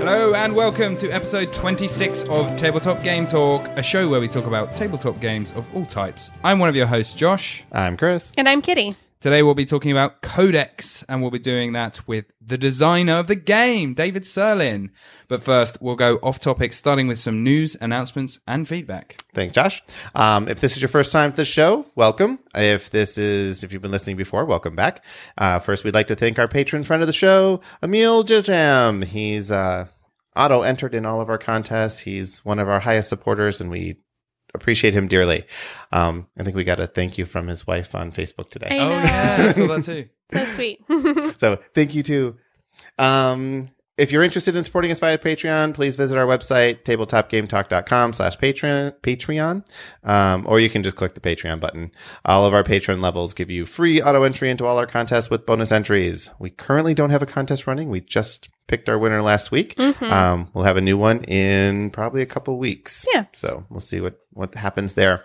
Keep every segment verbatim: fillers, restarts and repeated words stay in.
Hello and welcome to episode twenty-six of Tabletop Game Talk, a show where we talk about tabletop games of all types. I'm one of your hosts, Josh. I'm Chris. And I'm Kitty. Today we'll be talking about Codex, and we'll be doing that with the designer of the game, David Sirlin. But first, we'll go off topic, starting with some news, announcements, and feedback. Thanks, Josh. Um, if this is your first time to the show, welcome. If this is, if you've been listening before, welcome back. Uh, first, we'd like to thank our patron friend of the show, Emil Jajam. He's uh, auto-entered in all of our contests. He's one of our highest supporters, and we appreciate him dearly. Um, I think we got a thank you from his wife on Facebook today. I know. Oh, yeah, I saw that too. So sweet. So thank you too. Um, if you're interested in supporting us via Patreon, please visit our website, tabletopgametalk.com slash Patreon, Patreon, um, or you can just click the Patreon button. All of our Patreon levels give you free auto entry into all our contests with bonus entries. We currently don't have a contest running. We just picked our winner last week. Mm-hmm. Um, we'll have a new one in probably a couple weeks. Yeah. So we'll see what, what happens there.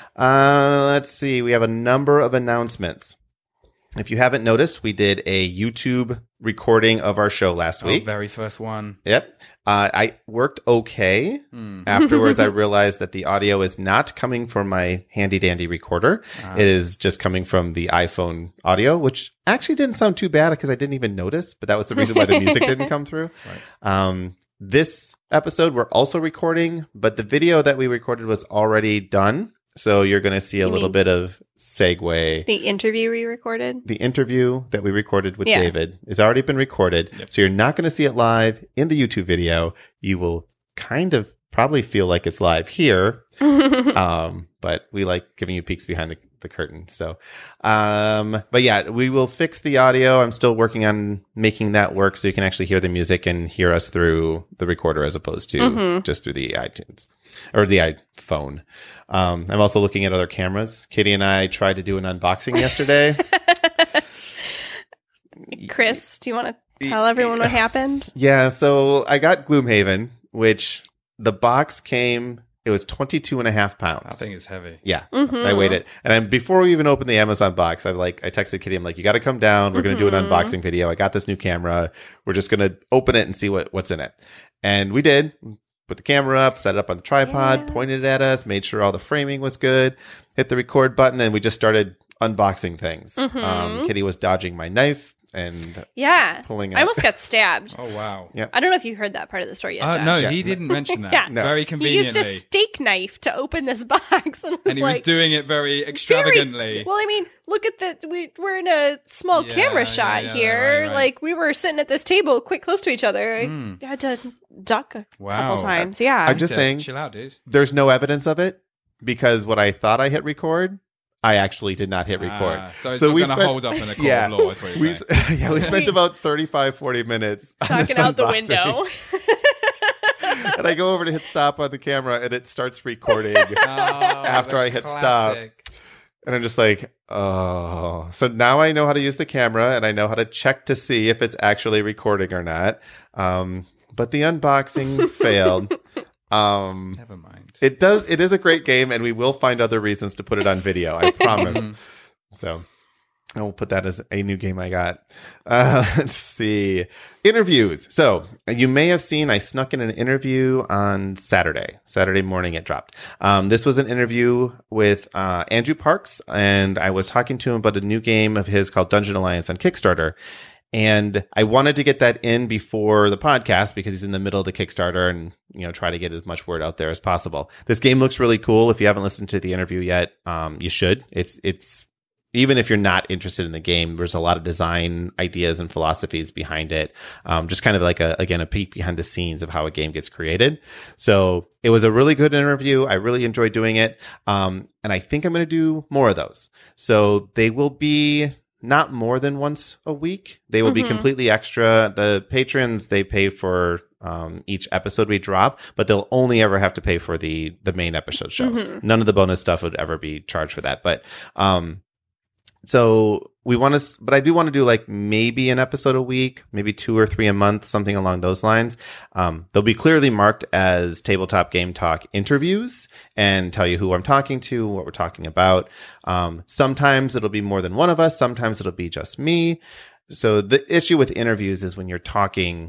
Uh, let's see. We have a number of announcements. If you haven't noticed, we did a YouTube recording of our show last week. Oh, very first one. Yep. Uh, I worked okay. Hmm. Afterwards, I realized that the audio is not coming from my handy dandy recorder. Ah. It is just coming from the iPhone audio, which actually didn't sound too bad because I didn't even notice, but that was the reason why the music didn't come through. Right. Um, this episode, we're also recording, but the video that we recorded was already done. So you're going to see a You little mean bit of segue. The interview we recorded? The interview that we recorded with Yeah. David has already been recorded. Yep. So you're not going to see it live in the YouTube video. You will kind of probably feel like it's live here. um, but we like giving you peeks behind the, the curtain. So, um, but yeah, we will fix the audio. I'm still working on making that work so you can actually hear the music and hear us through the recorder as opposed to Mhm. just through the iTunes or the iPhone. Um, I'm also looking at other cameras. Kitty and I tried to do an unboxing yesterday. Chris, do you want to tell everyone what happened? Yeah, so I got Gloomhaven, which the box came, it was twenty-two and a half pounds. That thing is heavy. Yeah, Mhm. I weighed it. And then before we even opened the Amazon box, I like I texted Kitty, I'm like, you got to come down. We're going to do an Mhm. unboxing video. I got this new camera. We're just going to open it and see what, what's in it. And we did. Put the camera up, set it up on the tripod, Yeah. pointed it at us, made sure all the framing was good, hit the record button, and we just started unboxing things. Mhm. Um, Kitty was dodging my knife and Yeah. pulling I out. almost got stabbed. Oh, wow. Yeah. I don't know if you heard that part of the story yet, Uh, Josh. no, Yeah. he didn't mention that. Yeah. No. Very He conveniently. used a steak knife to open this box. And, I was and he was like, doing it very extravagantly. Very, well, I mean, look at the we, we're in a small Yeah, camera yeah, shot yeah, here. right, right. Like we were sitting at this table, quite close to each other. I Mm. had to duck a Wow. couple times. Yeah, I'm just Yeah, saying, chill out, dude. there's no evidence of it because what I thought I hit record, I actually did not hit record. Ah, so it's So not we going to spent- hold up in the court Yeah. of law, is what you're We, saying. yeah, we spent about thirty-five, forty minutes on talking this out the unboxing. window. And I go over to hit stop on the camera and it starts recording. After I hit stop. And I'm just like, oh. So now I know how to use the camera and I know how to check to see if it's actually recording or not. Um, but the unboxing failed. Um, Never mind. it does. It is a great game, and we will find other reasons to put it on video. I promise. Mhm. So I will put that as a new game I got. Uh, let's see. Interviews. So you may have seen I snuck in an interview on Saturday. Saturday morning it dropped. Um, this was an interview with uh, Andrew Parks, and I was talking to him about a new game of his called Dungeon Alliance on Kickstarter. And I wanted to get that in before the podcast because he's in the middle of the Kickstarter and, you know, try to get as much word out there as possible. This game looks really cool. If you haven't listened to the interview yet, um, you should. It's, it's, even if you're not interested in the game, there's a lot of design ideas and philosophies behind it. Um, just kind of like a, again, a peek behind the scenes of how a game gets created. So it was a really good interview. I really enjoyed doing it. Um, and I think I'm going to do more of those. So they will be not more than once a week. They will be Mhm. completely extra. The patrons, they pay for um, each episode we drop, but they'll only ever have to pay for the the main episode shows. Mhm. None of the bonus stuff would ever be charged for that. But um, so we want to, but I do want to do like maybe an episode a week, maybe two or three a month, something along those lines. Um, they'll be clearly marked as Tabletop Game Talk interviews and tell you who I'm talking to, what we're talking about. Um, sometimes it'll be more than one of us. Sometimes it'll be just me. So the issue with interviews is when you're talking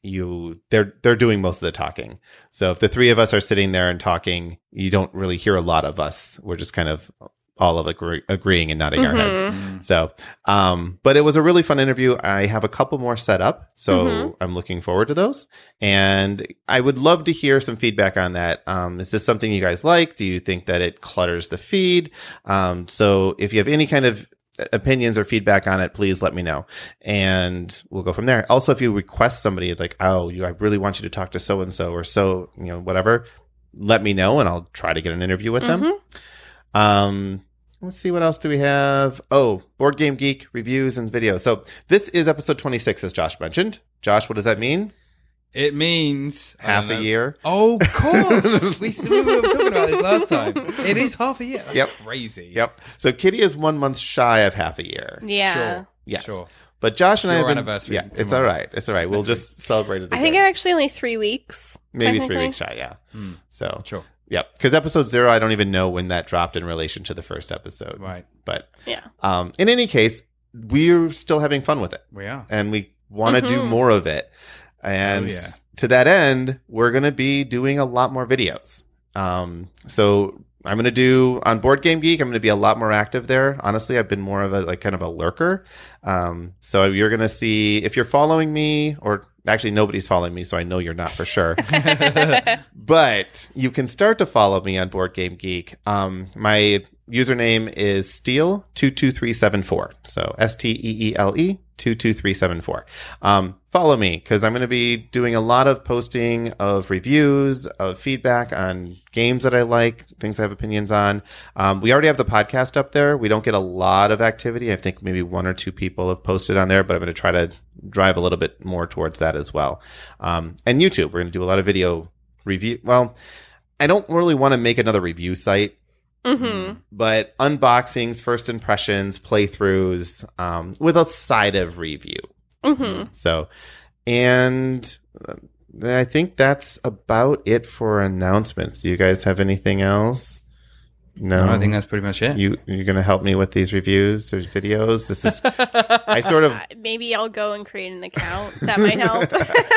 you they're they're doing most of the talking. So if the three of us are sitting there and talking, you don't really hear a lot of us. We're just kind of all of agree- agreeing and nodding Mm-hmm. our heads. So, um, but it was a really fun interview. I have a couple more set up, so Mm-hmm. I'm looking forward to those. And I would love to hear some feedback on that. Um, is this something you guys like? Do you think that it clutters the feed? Um, so if you have any kind of opinions or feedback on it, please let me know, and we'll go from there. Also, if you request somebody like, oh, you, I really want you to talk to so and so or so, you know, whatever, let me know, and I'll try to get an interview with Mm-hmm. them. Um, let's see, what else do we have? Oh, Board Game Geek reviews and videos. So this is episode twenty-six, as Josh mentioned. Josh, what does that mean? It means I Half don't a know. year. Oh, of course. we, we were talking about this last time. It is half a year. That's Yep. crazy. Yep. So Kitty is one month shy of half a year. Yeah. Sure. Yes. Sure. But Josh and It's I your have been, anniversary yeah, it's tomorrow. all right. It's all right. We'll just celebrate it again. I think I'm actually only three weeks. Maybe three technically. weeks shy, yeah. Hmm. So, Sure. yep. Because episode zero, I don't even know when that dropped in relation to the first episode. Right. But Yeah. um, in any case, we're still having fun with it. We are. And we want to do Mhm. more of it. And Oh, yeah. to that end, we're going to be doing a lot more videos. Um, so I'm going to do on Board Game Geek, I'm going to be a lot more active there. Honestly, I've been more of a like kind of a lurker. Um, so you're going to see, if you're following me, or actually nobody's following me, so I know you're not for sure. But you can start to follow me on Board Game Geek. Um, my username is Steele two two three seven four. So S T E E L E two two three seven four. Um, follow me, because I'm going to be doing a lot of posting of reviews, of feedback on games that I like, things I have opinions on. Um, we already have the podcast up there. We don't get a lot of activity. I think maybe one or two people have posted on there, but I'm going to try to drive a little bit more towards that as well. Um, and YouTube, we're going to do a lot of video review. Well, I don't really want to make another review site. Mm-hmm. But unboxings, first impressions, playthroughs, um, with a side of review. Mm-hmm. So, and uh, I think that's about it for announcements. Do you guys have anything else? No, No, I think that's pretty much it. you you're going to help me with these reviews or videos. This is I sort of Uh, maybe I'll go and create an account. That might help.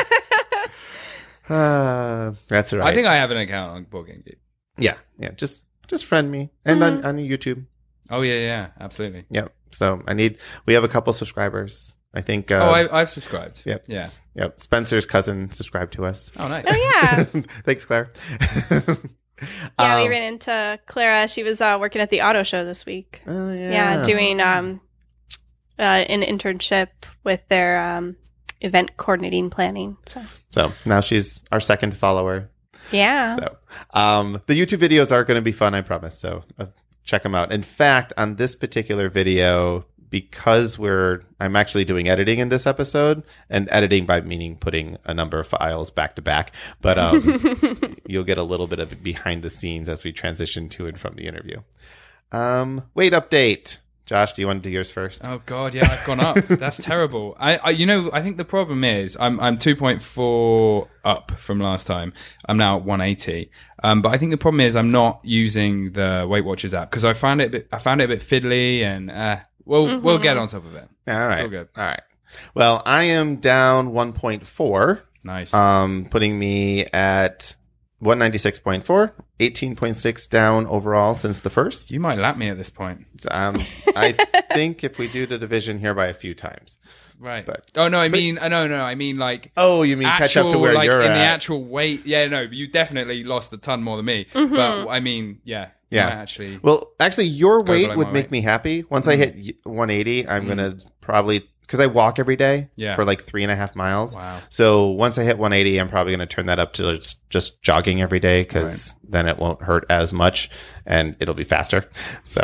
uh, that's all right. I think I have an account on Board Game Geek. yeah, yeah. Just just friend me and on, on YouTube. Oh, yeah, yeah. Absolutely. Yep. So I need. We have a couple subscribers. I think. Uh, oh, I, I've subscribed. Yep. Yeah. Yep. Spencer's cousin subscribed to us. Oh, nice. Oh yeah. Thanks, Claire. Yeah, we Um, ran into Clara. She was uh, working at the auto show this week. Oh, yeah. Yeah, doing um, uh, an internship with their um, event coordinating planning. So So now she's our second follower. yeah, So um, the YouTube videos are going to be fun, I promise. So uh, check them out. In fact, on this particular video, because we're, I'm actually doing editing in this episode, and editing by meaning putting a number of files back to back. But um, you'll get a little bit of behind the scenes as we transition to and from the interview. Um, weight update. Josh, do you want to do yours first? Oh God, yeah, I've gone up. That's terrible. I, I, you know, I think the problem is I'm I'm two point four up from last time. I'm now at one eighty. Um, but I think the problem is I'm not using the Weight Watchers app because I found it a bit, I found it a bit fiddly, and uh, we'll we'll get on top of it. All right. all good. All right. Well, I am down one point four, Nice. um, putting me at one ninety-six point four, eighteen point six down overall since the first. you might lap me at this point, Um, I think if we do the division here by a few times. right? But- oh no, I mean, uh, no, no, I mean like. Oh, you mean catch up to where like, you're in at? the actual weight. Yeah, no, you definitely lost a ton more than me. Mm-hmm. But I mean, yeah, you Yeah. might actually. Well, actually, your Go weight below would my make weight. me happy. Once I hit one eighty, I'm going to probably, because I walk every day Yeah. for like three and a half miles. Wow. So once I hit one eighty, I'm probably going to turn that up to just, just jogging every day, because then it won't hurt as much and it'll be faster. So.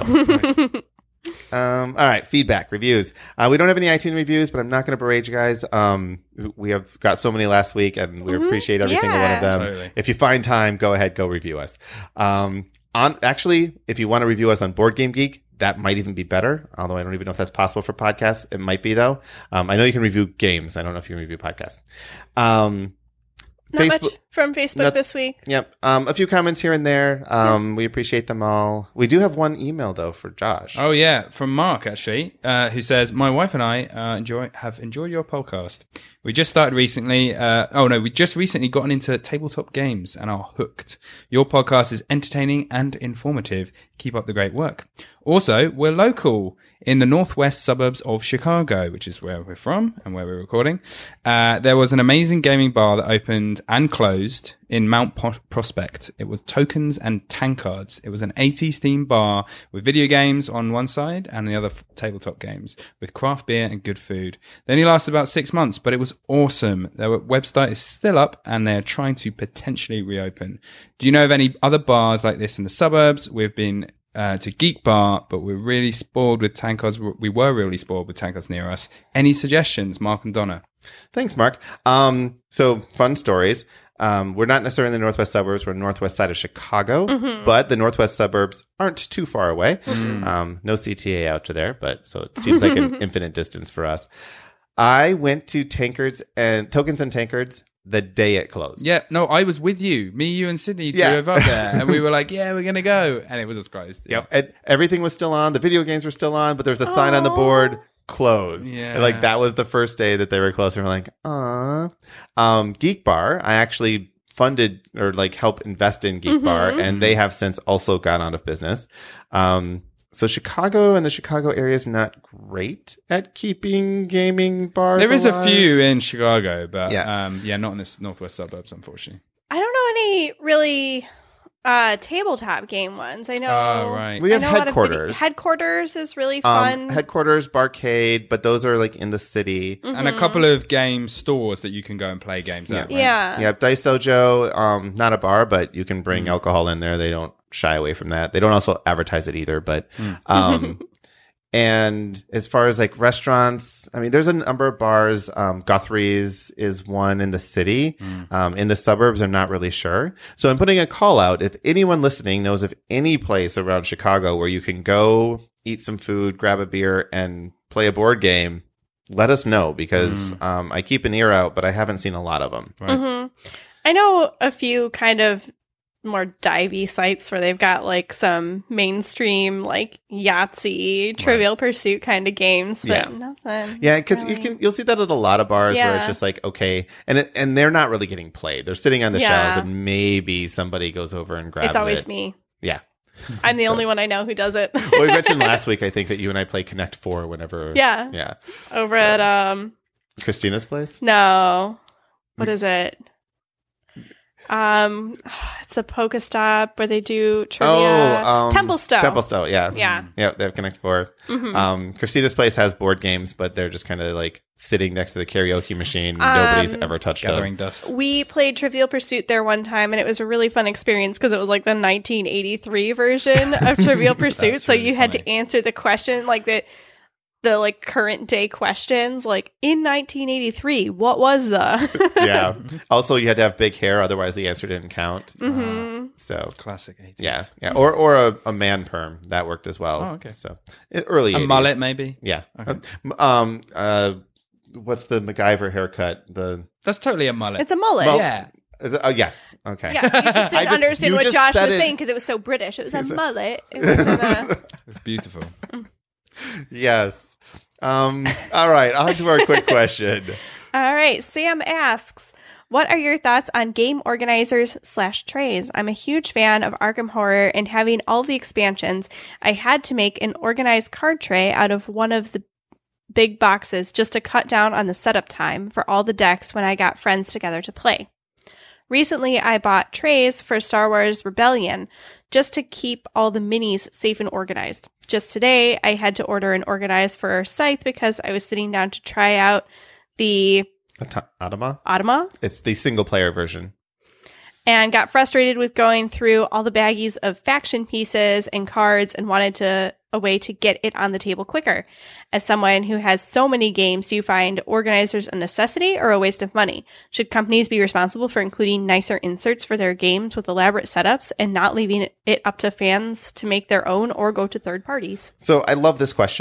Um, all right, feedback, reviews. Uh, we don't have any iTunes reviews, but I'm not going to berate you guys. Um, we have got so many last week, and we Mhm. appreciate every single one of Yeah. them. Totally. If you find time, go ahead, go review us. Um, on actually, if you want to review us on Board Game Geek, that might even be better. Although I don't even know if that's possible for podcasts. It might be though. Um, I know you can review games. I don't know if you can review podcasts. Um, Not Facebook- much from Facebook Not- this week. Yep. Um, a few comments here and there. Um, we appreciate them all. We do have one email though for Josh. Oh yeah, from Mark actually, uh, who says, "My wife and I uh, enjoy have enjoyed your podcast. We just started recently. Uh, oh no, we just recently gotten into tabletop games and are hooked. Your podcast is entertaining and informative. Keep up the great work. Also, we're local in the northwest suburbs of Chicago, which is where we're from and where we're recording. Uh, there was an amazing gaming bar that opened and closed in Mount Po- Prospect. It was Tokens and Tankards. It was an eighties themed bar with video games on one side and the other f- tabletop games with craft beer and good food. They only lasted about six months, but it was awesome. Their website is still up and they're trying to potentially reopen. Do you know of any other bars like this in the suburbs? We've been Uh, to Geek Bar, but we're really spoiled with tankards. We were really spoiled with tankards near us. Any suggestions, Mark and Donna? Thanks, Mark. Um, so fun stories. Um, we're not necessarily in the northwest suburbs. We're on the northwest side of Chicago, Mm-hmm. but the northwest suburbs aren't too far away. Mm-hmm. Um, no C T A out to there, but so it seems like an infinite distance for us. I went to Tankards and Tokens and Tankards the day it closed. Yeah, no, I was with you. Me, you, and Sydney Yeah. drove up there, and we were like, "Yeah, we're gonna go," and it was just closed. Yep. And everything was still on. The video games were still on, but there was a sign on the board, closed. Yeah. And like that was the first day that they were closed. And we're like, ah. Um, Geek Bar, I actually funded or like helped invest in Geek Bar, and they have since also gone out of business. Um, so Chicago and the Chicago area is not great at keeping gaming bars. There is a alive. few in Chicago, but Yeah. yeah, um, yeah, not in the northwest suburbs, unfortunately. I don't know any really uh, tabletop game ones. I know. Oh, right. We have I know a lot of video- headquarters. headquarters is really fun. Um, headquarters, Barcade, but those are like in the city. And a couple of game stores that you can go and play games at. Right? yeah. Yeah, Dice Dojo, um, not a bar, but you can bring alcohol in there. They don't shy away from that. They don't also advertise it either, but, um, and as far as like restaurants, I mean, there's a number of bars. Um, Guthrie's is one in the city. Um, in the suburbs, I'm not really sure. So I'm putting a call out. If anyone listening knows of any place around Chicago where you can go eat some food, grab a beer, and play a board game, let us know because um, I keep an ear out, but I haven't seen a lot of them. Right. hmm I know a few kind of more divey sites where they've got like some mainstream like Yahtzee, Trivial Pursuit kind of games, but Yeah. nothing. Yeah, because you really. can you'll see that at a lot of bars where it's Yeah. just like okay, and it, and they're not really getting played. They're sitting on the Yeah. shelves, and maybe somebody goes over and grabs It's always it. me. Yeah. I'm the So- only one I know who does it. Well, we mentioned last week, I think that you and I play Connect Four whenever. Yeah. Yeah. Over So- at um Christina's place. no. What is it? Um it's a Pokestop where they do trivia. Oh, um, Temple Stowe. Temple Stowe. Yeah. Yeah. Yeah. They have Connect Four. Mhm. Um, Christina's place has board games, but they're just kind of like sitting next to the karaoke machine. Um, Nobody's ever touched Gathering them. dust. We played Trivial Pursuit there one time, and it was a really fun experience because it was like the nineteen eighty-three version of Trivial Pursuit. That's So really you had funny. to answer the question, like the the like current day questions, like in nineteen eighty-three, what was the? Yeah. Also, you had to have big hair, otherwise the answer didn't count. hmm So Classic eighties. yeah, yeah, or or a, a man perm that worked as well. Oh, okay. So it, early A eighties. mullet, maybe. Yeah. Okay. Um. Uh. What's the MacGyver haircut? The That's totally a mullet. It's a mullet. Well, yeah. is it, oh yes. Okay. Yeah, you just I didn't just- understand you what just Josh said was it- saying because it was so British. It was a mullet. It wasn't a. It's beautiful. Yes. Um. All right. On to our quick question. All right. Sam asks, what are your thoughts on game organizers slash trays? I'm a huge fan of Arkham Horror, and having all the expansions, I had to make an organized card tray out of one of the big boxes just to cut down on the setup time for all the decks when I got friends together to play. Recently, I bought trays for Star Wars Rebellion just to keep all the minis safe and organized. Just today, I had to order an organized for Scythe because I was sitting down to try out the At- Atama. Automa It's the single player version. and got frustrated with going through all the baggies of faction pieces and cards and wanted to a way to get it on the table quicker. As someone who has so many games, do you find organizers a necessity or a waste of money? Should companies be responsible for including nicer inserts for their games with elaborate setups and not leaving it up to fans to make their own or go to third parties? So I love this question.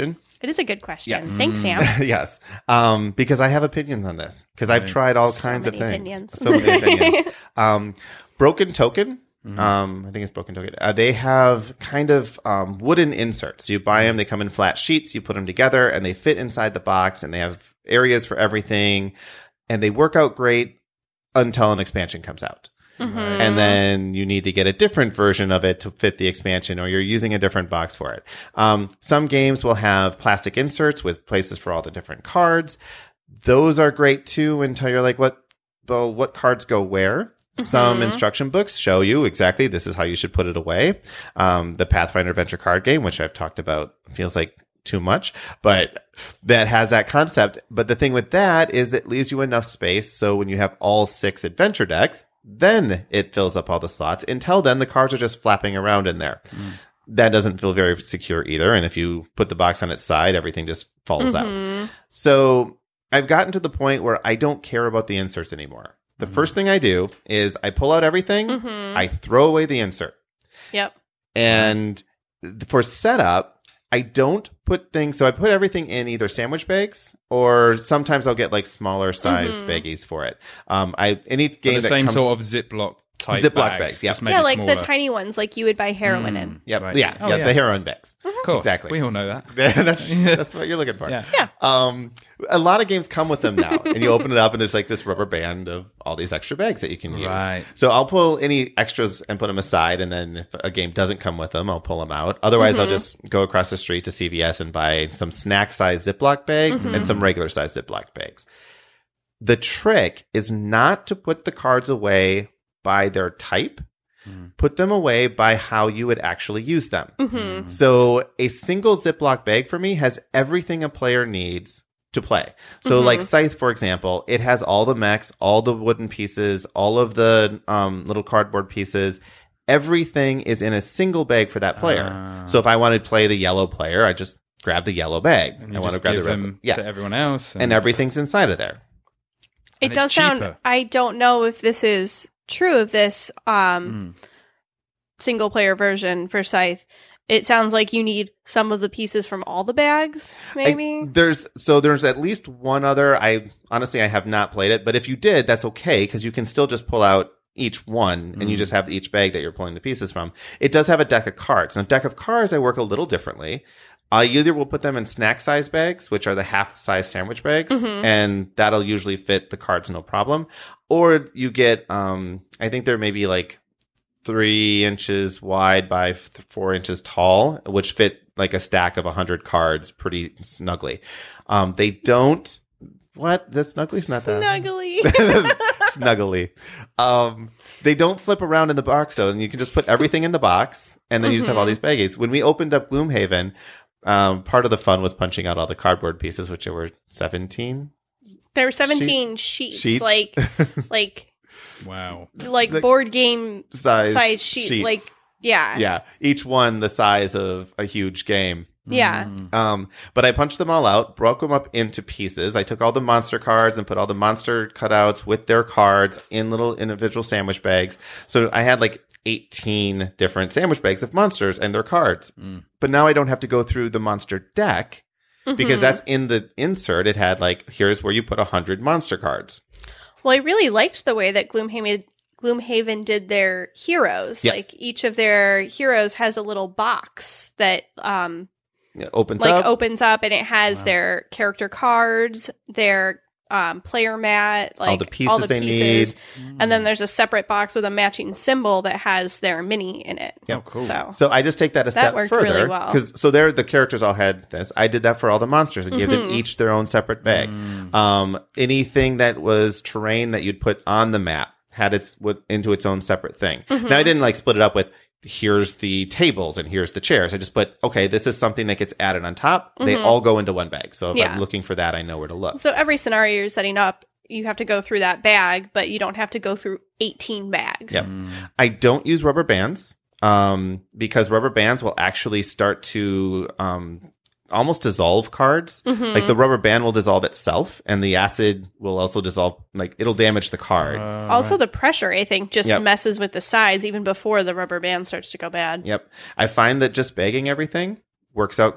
It is a good question. Yes. Thanks, Sam. Yes. Um, because I have opinions on this. Because I've Right. tried all So kinds of many things. opinions. So many opinions. Um, Broken Token. Um, I think it's Broken Token. Uh, they have kind of um, wooden inserts. You buy them, they come in flat sheets, you put them together, and they fit inside the box, and they have areas for everything, and they work out great until an expansion comes out. Mhm. And then you need to get a different version of it to fit the expansion, or you're using a different box for it. Um, some games will have plastic inserts with places for all the different cards. Those are great too until you're like, what, well, what cards go where? Some Mhm. instruction books show you exactly this is how you should put it away. Um, the Pathfinder Adventure card game, which I've talked about, feels like too much, but that has that concept. But the thing with that is it leaves you enough space. So when you have all six adventure decks, then it fills up all the slots. Until then, the cards are just flapping around in there. Mm. That doesn't feel very secure either. And if you put the box on its side, everything just falls Mhm. out. So I've gotten to the point where I don't care about the inserts anymore. The mm-hmm. first thing I do is I pull out everything, Mhm. I throw away the insert. Yep. And for setup, I don't put things, so I put everything in either sandwich bags or sometimes I'll get like smaller sized Mhm. baggies for it. Um, I any game But the that same comes, sort of Ziploc type Ziploc bags, bags, yeah. just maybe Yeah, like smaller. the tiny ones, like you would buy heroin in. Yep. Right. Yeah, Oh, yeah, yeah. the heroin bags. Of course, Exactly. We all know that. that's that's what you're looking for. Yeah. Yeah. Um, a lot of games come with them now, and you open it up, and there's like this rubber band of all these extra bags that you can use. Right. So I'll pull any extras and put them aside, and then if a game doesn't come with them, I'll pull them out. Otherwise, I'll just go across the street to C V S and buy some snack-sized Ziploc bags and some regular-sized Ziploc bags. The trick is not to put the cards away by their type. Put them away by how you would actually use them. Mhm. So a single Ziploc bag for me has everything a player needs to play. So Mhm. like Scythe, for example, it has all the mechs, all the wooden pieces, all of the um, little cardboard pieces. Everything is in a single bag for that player. Ah. So if I want to play the yellow player, I just grab the yellow bag. And you I want to just grab give the red them one. Yeah. to everyone else. And everything's inside of there. It And it's does sound. cheaper. I don't know if this is true of this um, Mm. single player version for Scythe. It sounds like you need some of the pieces from all the bags, maybe. I, there's so there's at least one other. I honestly I have not played it, but if you did, that's okay because you can still just pull out each one and you just have each bag that you're pulling the pieces from. It does have a deck of cards. Now, deck of cards, I work a little differently. I either will put them in snack size bags, which are the half size sandwich bags, Mhm. and that'll usually fit the cards no problem. Or you get, um, I think they're maybe like three inches wide by f- four inches tall, which fit like a stack of a hundred cards pretty snugly. Um, they don't. What? The snuggly's not that. Snuggly. Snuggly. Um, they don't flip around in the box though, and you can just put everything in the box, and then you just have all these baggies. When we opened up Gloomhaven, um, part of the fun was punching out all the cardboard pieces, which there were seventeen. There were seventeen sheets, Sheets? like like Wow. like Like board game Size, size sheets. sheets. Like yeah, Yeah, each one the size of a huge game. yeah. Um, but I punched them all out, broke them up into pieces. I took all the monster cards and put all the monster cutouts with their cards in little individual sandwich bags. So I had like eighteen different sandwich bags of monsters and their cards. Mm. But now I don't have to go through the monster deck because Mhm. that's in the insert. It had like, here's where you put a hundred monster cards. Well, I really liked the way that Gloomhaven Gloomhaven did their heroes. Yep. Like each of their heroes has a little box that um It opens like up. opens up and it has Wow. their character cards, their um, player mat, like all the pieces they pieces. need. And then there's a separate box with a matching symbol that has their mini in it. Yep. Oh, cool. So So I just take that a step worked further really well. because so there the characters all had this. I did that for all the monsters and gave them Mhm. each their own separate bag. Mm. Um, anything that was terrain that you'd put on the map had its with, into its own separate thing. Mhm. Now I didn't like split it up with here's the tables and here's the chairs. I just put okay, this is something that gets added on top. They Mhm. all go into one bag. So if Yeah. I'm looking for that, I know where to look. So every scenario you're setting up, you have to go through that bag, but you don't have to go through eighteen bags. Yep. I don't use rubber bands um, because rubber bands will actually start to um, almost dissolve cards. Mhm. Like the rubber band will dissolve itself, and the acid will also dissolve. Like it'll damage the card. Uh, Also, right. the pressure, I think, just Yep. messes with the sides even before the rubber band starts to go bad. Yep. I find that just bagging everything works out great.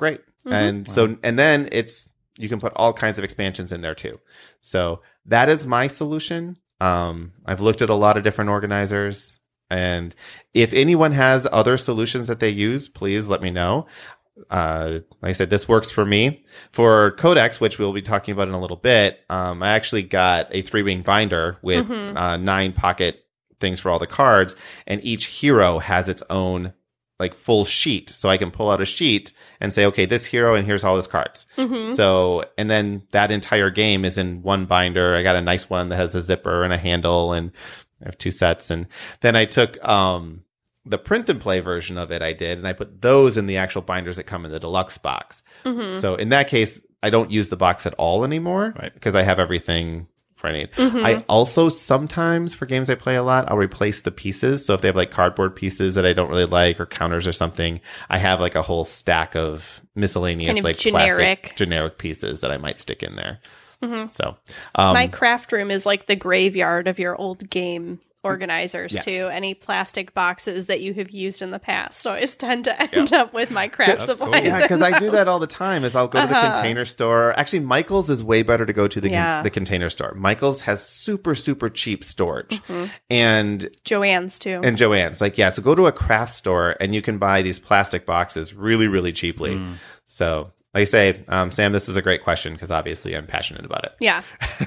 And so, and then it's, you can put all kinds of expansions in there too. So that is my solution. Um, I've looked at a lot of different organizers, and if anyone has other solutions that they use, please let me know. Uh, like I said, this works for me. For Codex, which we'll be talking about in a little bit, um, I actually got a three ring binder with Mhm. uh, nine pocket things for all the cards, and each hero has its own like full sheet. So I can pull out a sheet and say, okay, this hero, and here's all his cards. Mhm. So, and then that entire game is in one binder. I got a nice one that has a zipper and a handle, and I have two sets. And then I took, um, the print and play version of it I did, and I put those in the actual binders that come in the deluxe box. Mhm. So in that case, I don't use the box at all anymore, Right. because I have everything for I need. Mhm. I also sometimes, for games I play a lot, I'll replace the pieces. So if they have like cardboard pieces that I don't really like, or counters or something, I have like a whole stack of miscellaneous Kind of like generic. plastic generic pieces that I might stick in there. Mhm. So um, My craft room is like the graveyard of your old game organizers Yes. too. Any plastic boxes that you have used in the past always tend to end up with my craft That's supplies. cool. yeah, because I do that all the time. Is I'll go to the Uh-huh. Container Store. Actually, Michael's is way better to go to the Yeah. the Container Store. Michael's has super super cheap storage, Mm-hmm. and Joanne's too. and Joanne's like yeah. So go to a craft store and you can buy these plastic boxes really really cheaply. Mm. So like I say, um, Sam, this was a great question because obviously I'm passionate about it. yeah.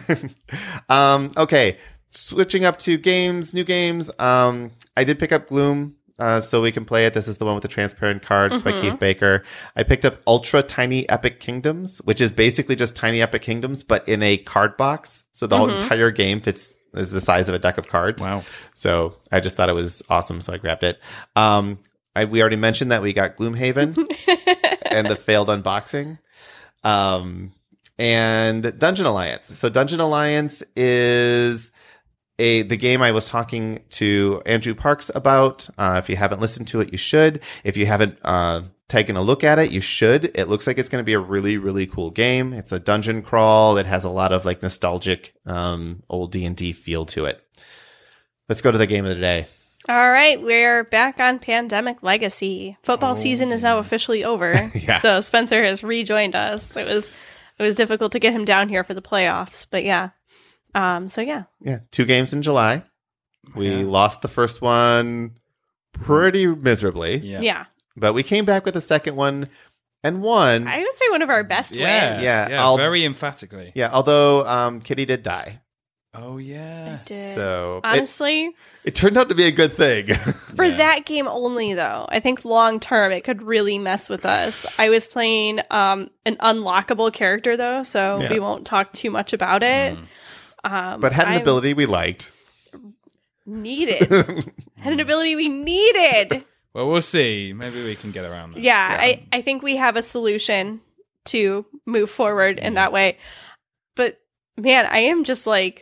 um, okay, switching up to games, new games. Um, I did pick up Gloom, uh, so we can play it. This is the one with the transparent cards by Keith Baker. I picked up Ultra Tiny Epic Kingdoms, which is basically just Tiny Epic Kingdoms, but in a card box. So the whole entire game fits is the size of a deck of cards. Wow. So I just thought it was awesome, so I grabbed it. Um, I, we already mentioned that we got Gloomhaven and the failed unboxing. Um, and Dungeon Alliance. So Dungeon Alliance is a the game I was talking to Andrew Parks about. Uh, if you haven't listened to it, you should. If you haven't uh, taken a look at it, you should. It looks like it's going to be a really, really cool game. It's a dungeon crawl. It has a lot of like nostalgic um, old D and D feel to it. Let's go to the game of the day. All right, we're back on Pandemic Legacy. Football season is now officially over. Yeah. So Spencer has rejoined us. It was it was difficult to get him down here for the playoffs, but yeah. Um so yeah. Yeah, two games in July. We Yeah. lost the first one pretty miserably, Yeah. Yeah. but we came back with the second one and won. I would say one of our best Yeah. wins. Yeah, Yeah. I'll- Very emphatically. yeah, although um, Kitty did die. Oh, yeah. I did. So it, Honestly, it turned out to be a good thing. for Yeah. that game only though, I think long term it could really mess with us. I was playing um an unlockable character though, so Yeah. we won't talk too much about it. Mm. Um but had an I'm ability we liked. needed. Had an ability we needed. Well, we'll see. Maybe we can get around that. Yeah, I, I think we have a solution to move forward in that way. But man, I am just like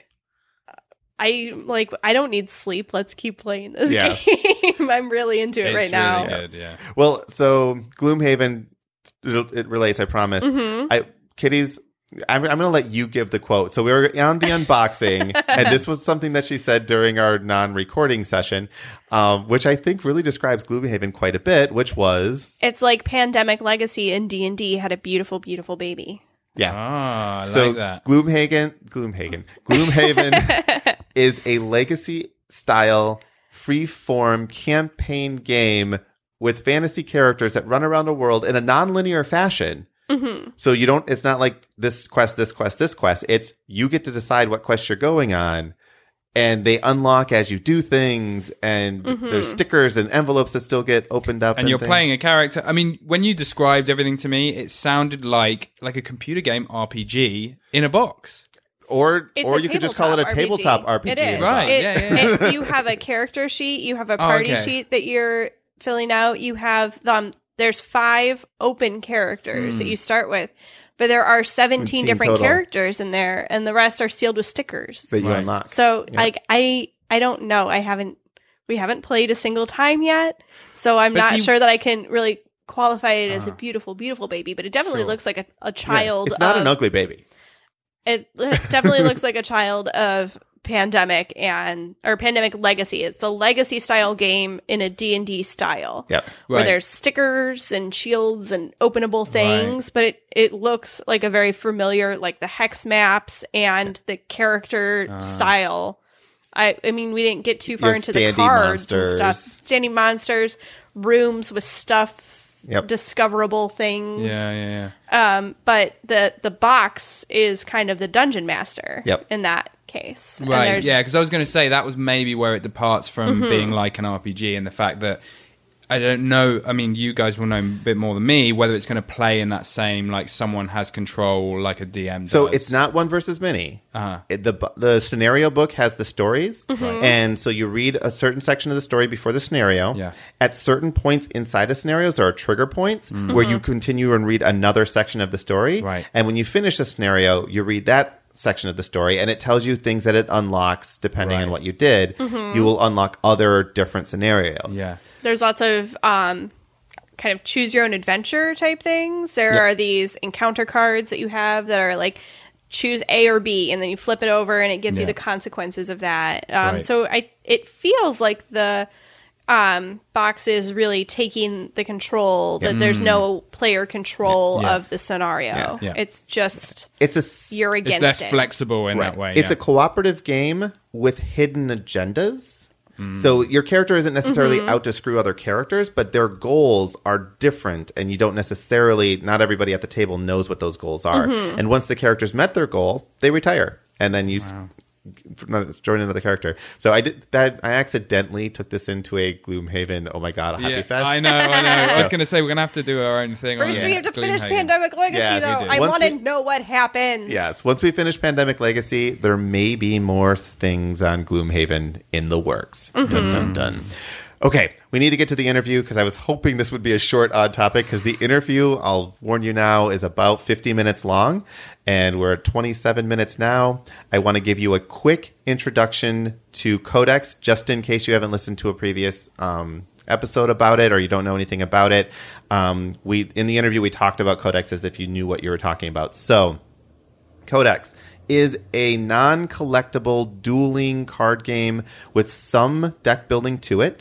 I like I don't need sleep. Let's keep playing this Yeah. game. I'm really into it It's right now. really good, yeah. Well, so Gloomhaven, it, it relates, I promise. Mhm. I Kitty's. I'm, I'm going to let you give the quote. So we were on the unboxing, and this was something that she said during our non-recording session, um, which I think really describes Gloomhaven quite a bit, which was, It's like Pandemic Legacy and D and D had a beautiful, beautiful baby. yeah. Ah, I so like that. Gloomhaven, Gloomhaven, Gloomhaven is a legacy-style, free-form campaign game with fantasy characters that run around the world in a non-linear fashion. Mm-hmm. So you don't, it's not like this quest, this quest, this quest. It's you get to decide what quest you're going on, and they unlock as you do things, and Mhm. there's stickers and envelopes that still get opened up. And you're things. playing a character. I mean, when you described everything to me, it sounded like like a computer game R P G in a box. or It's or a you could just call it a tabletop R P G. It is. Right, It- yeah, yeah, it- you have a character sheet. You have a Oh, party okay. sheet that you're filling out. You have um. There's five open characters that Mm. you start with, but there are seventeen seventeen different total. characters in there, and the rest are sealed with stickers. that you Right. unlock. So, Yeah. like, I I don't know. I haven't. We haven't played a single time yet, so I'm But not see- sure that I can really qualify it as a Uh-huh. beautiful, beautiful baby. But it definitely Sure. looks like a, a Yeah, child. it's not of, an ugly baby. It definitely looks like a child of Pandemic and or Pandemic Legacy. It's a legacy style game in a D and D style. Yep. Where Right. there's stickers and shields and openable things, but it, it looks like a very familiar, like the hex maps and the character Uh. style. I I mean, we didn't get too far Your into the standee cards monsters. and stuff. Standing monsters, rooms with stuff, Yep. discoverable things. Yeah, yeah, yeah. Um, but the the box is kind of the dungeon master. Yep. In that case, And Right, there's- yeah, because I was going to say that was maybe where it departs from being like an R P G, and the fact that I don't know. I mean, you guys will know a bit more than me whether it's going to play in that same like someone has control like a D M. So does. it's not one versus many. Uh-huh. It, the bu- the scenario book has the stories, Mm-hmm. and so you read a certain section of the story before the scenario. Yeah. At certain points inside the scenarios, there are trigger points Mm-hmm. where you continue and read another section of the story. Right. And when you finish a scenario, you read that section of the story, and it tells you things that it unlocks depending on Right. what you did. Mm-hmm. You will unlock other different scenarios. yeah. There's lots of um, kind of choose your own adventure type things. There Yep. are these encounter cards that you have that are like choose A or B, and then you flip it over, and it gives you Yeah. the consequences of that. Um, Right. So I it feels like the um, box is really taking the control. That there's no player control Yeah. of the scenario. Yeah. Yeah. It's just It's a s- you're It's against less it. flexible in Right. that way. It's yeah. a cooperative game with hidden agendas. Hmm. So your character isn't necessarily Mm-hmm. out to screw other characters, but their goals are different, and you don't necessarily. Not everybody at the table knows what those goals are. Mm-hmm. And once the character's met their goal, they retire, and then you. s- join another character. So I did that. I accidentally took this into a Gloomhaven. Oh my god, a happy yeah, fest! I know, I know. I was going to say we're going to have to do our own thing. First, on we have to finish Gloomhaven. Pandemic Legacy, Yes, we though. do. I Once want to we- know what happens. Yes, once we finish Pandemic Legacy, there may be more things on Gloomhaven in the works. Dun, dun, dun. Okay, we need to get to the interview because I was hoping this would be a short, odd topic because the interview, I'll warn you now, is about fifty minutes long, and we're at twenty-seven minutes now. I want to give you a quick introduction to Codex, just in case you haven't listened to a previous um, episode about it or you don't know anything about it. Um, we in the interview, we talked about Codex as if you knew what you were talking about. So, Codex is a non-collectible dueling card game with some deck building to it.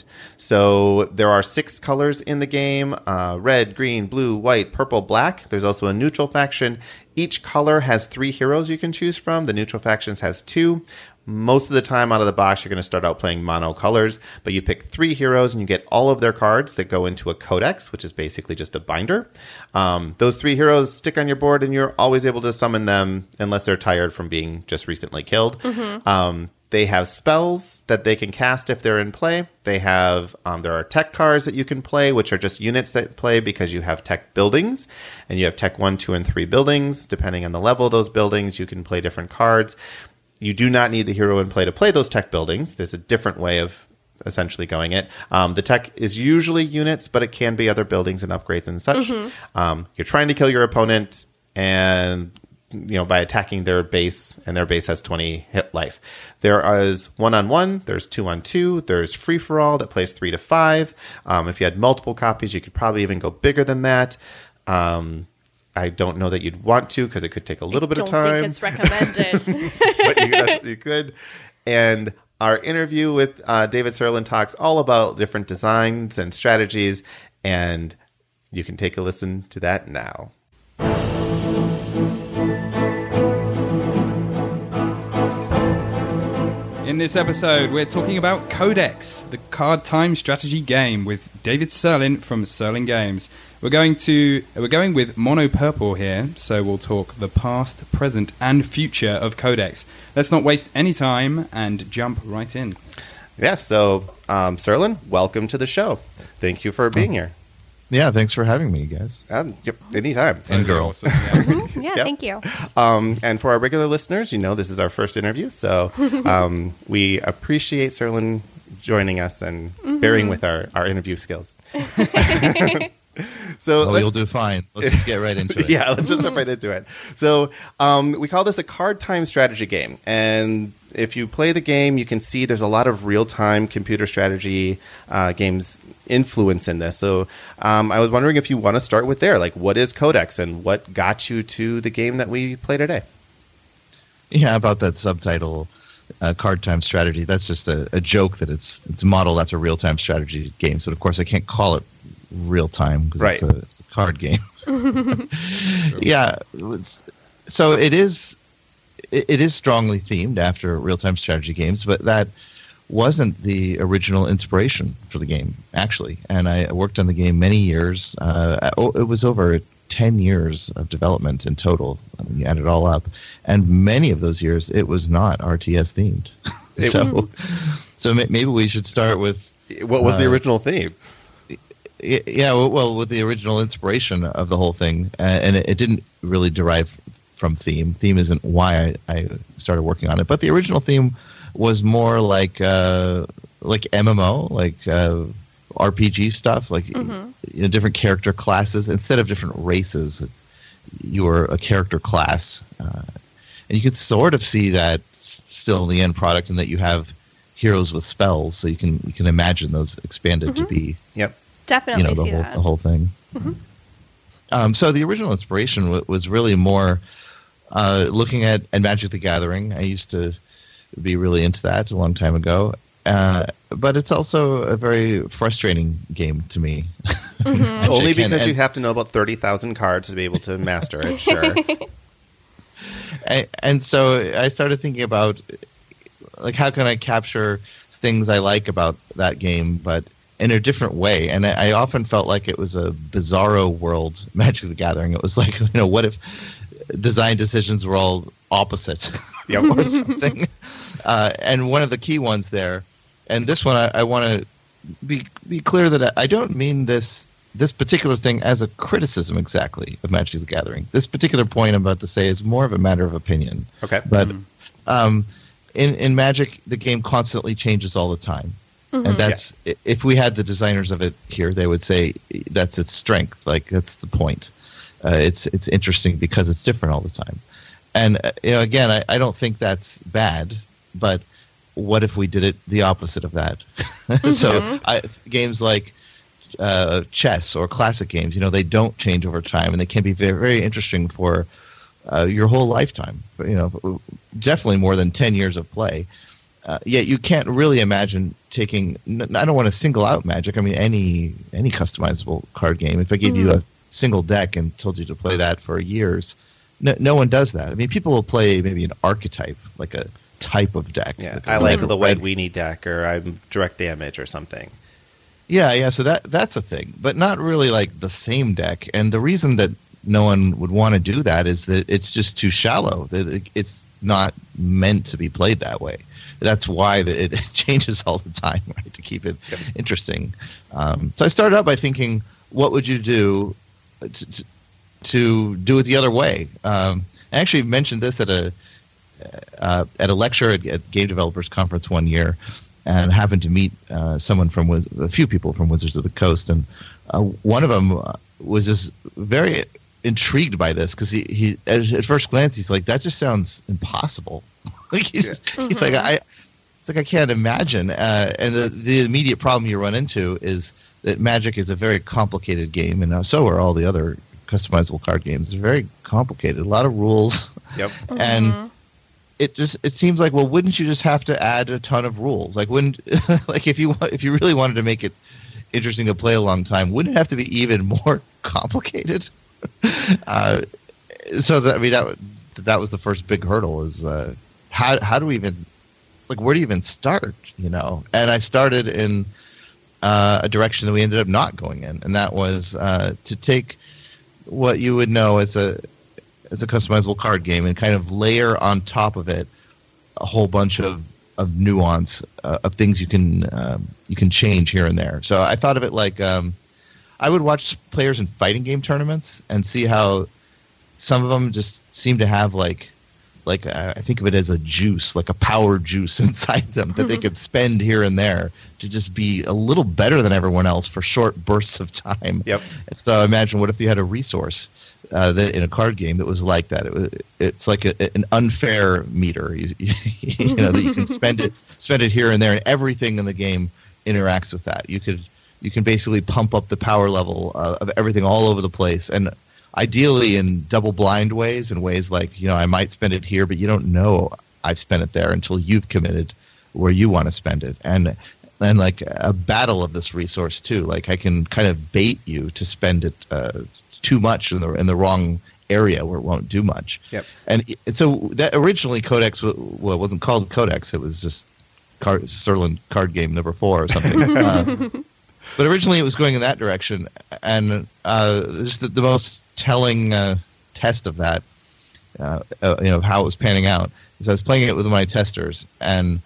So there are six colors in the game, uh, red, green, blue, white, purple, black. There's also a neutral faction. Each color has three heroes you can choose from. The neutral factions has two. Most of the time out of the box, you're going to start out playing mono colors, but you pick three heroes and you get all of their cards that go into a codex, which is basically just a binder. Um, those three heroes stick on your board and you're always able to summon them unless they're tired from being just recently killed. Um, they have spells that they can cast if they're in play. They have um, there are tech cards that you can play, which are just units that play because you have tech buildings, and you have tech one, two, and three buildings. Depending on the level of those buildings, you can play different cards. You do not need the hero in play to play those tech buildings. There's a different way of essentially going it. Um, the tech is usually units, but it can be other buildings and upgrades and such. Um, you're trying to kill your opponent, and you know by attacking their base, and their base has twenty hit life. There is one on one. There's two on two. There's free for all that plays three to five. Um, if you had multiple copies, you could probably even go bigger than that. Um, I don't know that you'd want to because it could take a little bit don't of time. think it's recommended. But you, that's- you could. And our interview with uh, David Serlin talks all about different designs and strategies, and you can take a listen to that now. In this episode, we're talking about Codex, the card time strategy game, with David Serlin from Serlin Games. We're going to we're going with mono purple here, so we'll talk the past, present, and future of Codex. Let's not waste any time and jump right in. Yeah, so um, Serlin, welcome to the show. Thank you for being here. Yeah, thanks for having me, guys. Um, yep, anytime. And girl. Awesome, yeah. yeah, Yep. thank you. Um, and for our regular listeners, you know this is our first interview, so um, we appreciate Serlin joining us and bearing with our, our interview skills. So Well, let's- you'll do fine. Let's just get right into it. yeah, let's just jump right into it. So um, we call this a card time strategy game. And if you play the game, you can see there's a lot of real-time computer strategy uh, games influence in this. So um, I was wondering if you want to start with there. Like, what is Codex and what got you to the game that we play today? Yeah, about that subtitle. uh, card time strategy. That's just a, a joke that it's it's modeled after real time strategy games. But of course, I can't call it real time because Right. it's, a, it's a card game. Yeah, it was, so it is. It, it is strongly themed after real time strategy games, but that wasn't the original inspiration for the game, actually. And I worked on the game many years. Uh, oh, it was over ten years of development in total, when you add it all up. And many of those years, it was not R T S themed. It- so so ma- maybe we should start with... What was the Uh, original theme? y- Yeah, well, well, with the original inspiration of the whole thing. Uh, and it, it didn't really derive from theme. Theme isn't why I, I started working on it. But the original theme was more like uh, like M M O, like uh, R P G stuff, like Mhm. you know, different character classes instead of different races. It's, you were a character class, uh, and you could sort of see that s- still in the end product, in that you have heroes with spells, so you can you can imagine those expanded to Mhm. be Yep. Definitely you know the see whole that. the whole thing. Um, so the original inspiration w- was really more uh, looking at, at Magic the Gathering. I used to be really into that a long time ago, uh, but it's also a very frustrating game to me. Mm-hmm. Only Magic, and- because you and- have to know about thirty thousand cards to be able to master it. Sure. and, and so I started thinking about, like, how can I capture things I like about that game, but in a different way. And I, I often felt like it was a bizarro world, Magic the Gathering. It was like, you know, what if design decisions were all opposite Yep. or something? Uh, and one of the key ones there, and this one I, I want to be be clear that I, I don't mean this this particular thing as a criticism exactly of Magic the Gathering. This particular point I'm about to say is more of a matter of opinion. Okay. But um, in in Magic, the game constantly changes all the time, and that's i if we had the designers of it here, they would say that's its strength. Like, that's the point. Uh, it's it's interesting because it's different all the time. And uh, you know, again, I, I don't think that's bad, but what if we did it the opposite of that? So I, games like uh, chess or classic games, you know, they don't change over time, and they can be very, very interesting for uh, your whole lifetime. You know, definitely more than ten years of play. Uh, yet you can't really imagine taking. I don't want to single out Magic. I mean, any any customizable card game. If I gave you a single deck and told you to play that for years, no, no one does that. I mean, people will play maybe an archetype, like a type of deck. Yeah. Like a I like red- the White red- Weenie deck, or I'm direct damage or something. Yeah, yeah. So that that's a thing, but not really like the same deck. And the reason that no one would want to do that is that it's just too shallow. That it- It's not meant to be played that way. That's why the, it changes all the time, right? To keep it Yep. interesting. Um, so I started out by thinking, what would you do to, to, to do it the other way? Um, I actually mentioned this at a uh, at a lecture at, at Game Developers Conference one year, and happened to meet uh, someone from Wiz- a few people from Wizards of the Coast, and uh, one of them was just very intrigued by this because he, he at, at first glance he's like, that just sounds impossible. Like he's, Yeah. he's like I, it's like I can't imagine. Uh, and the the immediate problem you run into is that Magic is a very complicated game, and so are all the other customizable card games. It's very complicated, a lot of rules, Yep. and it just it seems like, well, wouldn't you just have to add a ton of rules? Like, wouldn't like if you wa- if you really wanted to make it interesting to play a long time, wouldn't it have to be even more complicated? uh, so that, I mean that that was the first big hurdle is uh, how how do we even like where do you even start? You know, and I started in uh, a direction that we ended up not going in, and that was uh, to take what you would know as a as a customizable card game and kind of layer on top of it a whole bunch of of nuance uh, of things you can um, you can change here and there. So I thought of it like um, I would watch players in fighting game tournaments and see how some of them just seem to have like like uh, I think of it as a juice, like a power juice inside them that they could spend here and there to just be a little better than everyone else for short bursts of time. Yep. So imagine what if you had a resource uh, that in a card game that was like that. It was, it's like a, an unfair meter, you, you know, that you can spend it spend it here and there, and everything in the game interacts with that. You could you can basically pump up the power level uh, of everything all over the place, and ideally in double blind ways, in ways like, you know, I might spend it here, but you don't know I've spent it there until you've committed where you want to spend it. And and like a battle of this resource too. Like I can kind of bait you to spend it uh, too much in the in the wrong area where it won't do much. Yep. And, and so that originally Codex, well, it wasn't called Codex. It was just card, Serlin card game number four or something. uh, but originally it was going in that direction. And uh, just the, the most telling uh, test of that, uh, uh, you know, how it was panning out, is I was playing it with my testers, and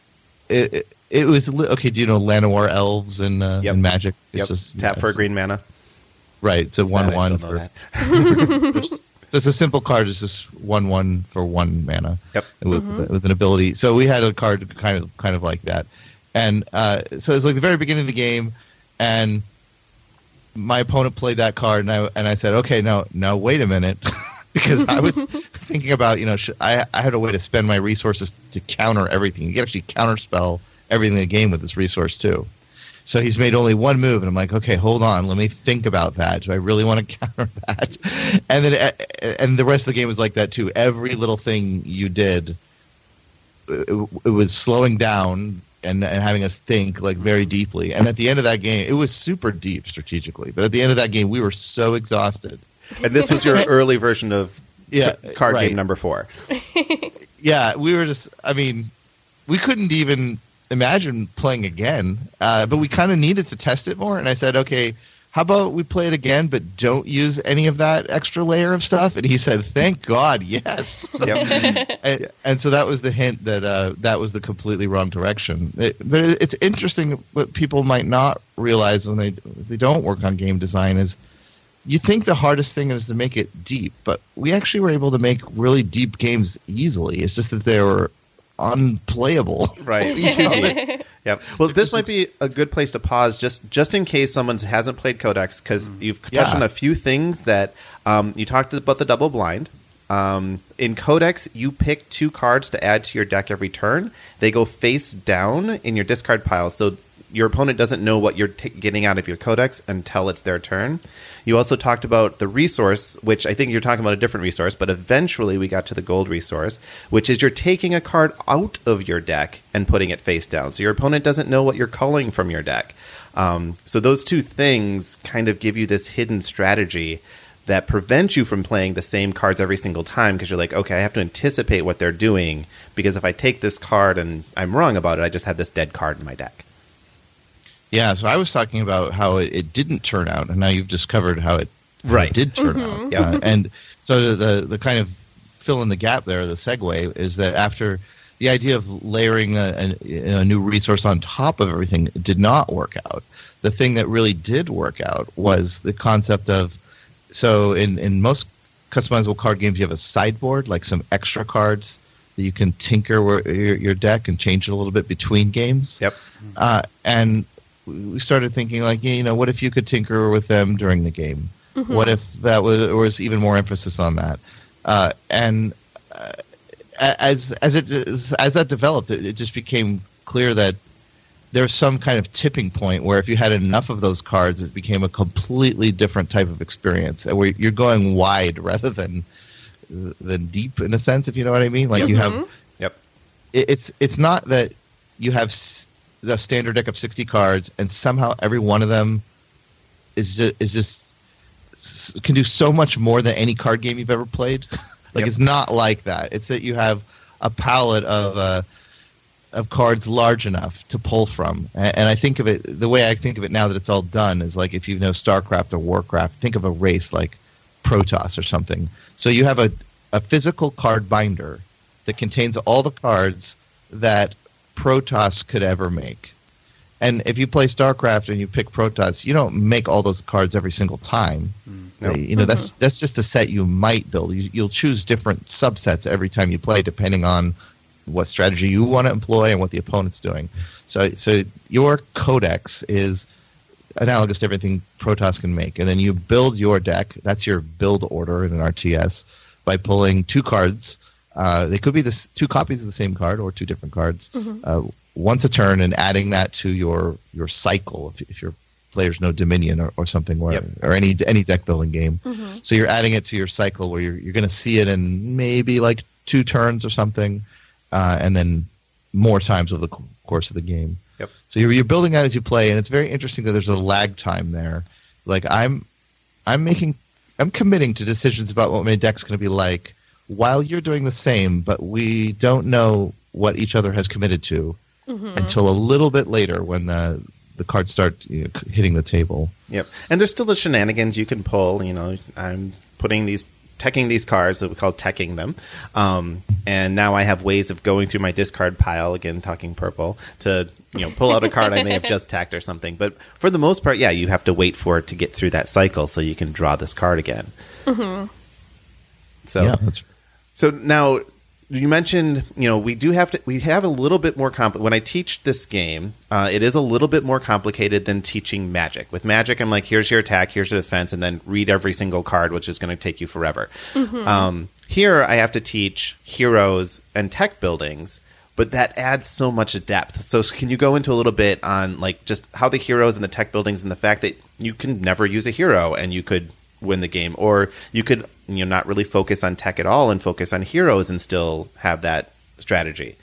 it it, it was okay. Do you know Llanowar elves and, uh, yep. and Magic? It's yep. just tap yeah, for a so, green mana. Right. It's a one Sad I one. still know For, that. so it's a simple card. It's just one one for one mana. Yep. With, mm-hmm. with an ability. So we had a card kind of kind of like that, and uh, so it's like the very beginning of the game, and my opponent played that card, and I and I said, okay, now now wait a minute. Because I was thinking about, you know, should, I I had a way to spend my resources to counter everything. You can actually counterspell everything in the game with this resource too. So he's made only one move, and I'm like, okay, hold on, let me think about that. Do I really want to counter that? And then, and the rest of the game was like that too. Every little thing you did, it, it was slowing down and, and having us think like very deeply. And at the end of that game, it was super deep strategically. But at the end of that game, we were so exhausted. And this was your early version of yeah, card right. game number four. Yeah, we were just, I mean, we couldn't even imagine playing again, uh, but we kind of needed to test it more. And I said, okay, how about we play it again, but don't use any of that extra layer of stuff? And he said, thank God, yes. Yep. and, and so that was the hint that uh, that was the completely wrong direction. It, but it, it's interesting what people might not realize when they, they don't work on game design is you think the hardest thing is to make it deep, but we actually were able to make really deep games easily. It's just that they were unplayable. Right. You know, they, yep. Well, this might be a good place to pause just, just in case someone hasn't played Codex, because you've touched Yeah. on a few things that um, you talked about the double blind. Um, in Codex, you pick two cards to add to your deck every turn. They go face down in your discard pile, so your opponent doesn't know what you're t- getting out of your Codex until it's their turn. You also talked about the resource, which I think you're talking about a different resource, but eventually we got to the gold resource, which is you're taking a card out of your deck and putting it face down. So your opponent doesn't know what you're culling from your deck. Um, so those two things kind of give you this hidden strategy that prevents you from playing the same cards every single time, because you're like, okay, I have to anticipate what they're doing, because if I take this card and I'm wrong about it, I just have this dead card in my deck. yeah, so I was talking about how it, it didn't turn out, and now you've discovered how it, how Right. it did turn Mm-hmm. out. Yep. Uh, and so the the kind of fill in the gap there, the segue, is that after the idea of layering a, a, a new resource on top of everything did not work out, the thing that really did work out was the concept of, so in, in most customizable card games, you have a sideboard, like some extra cards that you can tinker where, your, your deck and change it a little bit between games. Yep. Uh, and we started thinking, like, you know, what if you could tinker with them during the game? Mm-hmm. What if that was, or was even more emphasis on that? Uh, and uh, as as it as that developed, it, it just became clear that there's some kind of tipping point where if you had enough of those cards, it became a completely different type of experience, and where you're going wide rather than than deep, in a sense, if you know what I mean. Like, you have, Yep. it, it's it's not that you have s- a standard deck of sixty cards and somehow every one of them is just, is just s- can do so much more than any card game you've ever played. Like, Yep. it's not like that. It's that you have a palette of uh, of cards large enough to pull from. And, and I think of it, the way I think of it now that it's all done is like, if you know StarCraft or Warcraft, think of a race like Protoss or something. So you have a, a physical card binder that contains all the cards that Protoss could ever make. And if you play StarCraft and you pick Protoss, you don't make all those cards every single time. No. You know, that's that's just a set you might build. You, you'll choose different subsets every time you play, depending on what strategy you want to employ and what the opponent's doing. So, so your Codex is analogous to everything Protoss can make, and then you build your deck. That's your build order in an R T S by pulling two cards. Uh, they could be this, two copies of the same card or two different cards Mm-hmm. uh, once a turn, and adding that to your your cycle if, if your players know Dominion or, or something, where, Yep. or any any deck building game. Mm-hmm. So you're adding it to your cycle where you're you're going to see it in maybe like two turns or something. uh, and then more times over the co- course of the game. Yep. So you're, you're building out as you play, and it's very interesting that there's a lag time there. Like I'm, I'm making, I'm committing to decisions about what my deck's going to be like while you're doing the same, but we don't know what each other has committed to mm-hmm. until a little bit later when the the cards start you know, hitting the table. Yep. And there's still the shenanigans you can pull. You know, I'm putting these, teching these cards that we call teching them. Um, and now I have ways of going through my discard pile, again, talking purple, to, you know, pull out a card I may have just tacked or something. But for the most part, yeah, you have to wait for it to get through that cycle so you can draw this card again. Mm-hmm. So, yeah, that's... so now... You mentioned, you know, we do have to, we have a little bit more, compl- when I teach this game, uh, it is a little bit more complicated than teaching Magic. With Magic, I'm like, here's your attack, here's your defense, and then read every single card, which is going to take you forever. Mm-hmm. Um, here, I have to teach heroes and tech buildings, but that adds so much depth. So can you go into a little bit on, like, just how the heroes and the tech buildings and the fact that you can never use a hero and you could win the game, or you could you know not really focus on tech at all and focus on heroes and still have that strategy.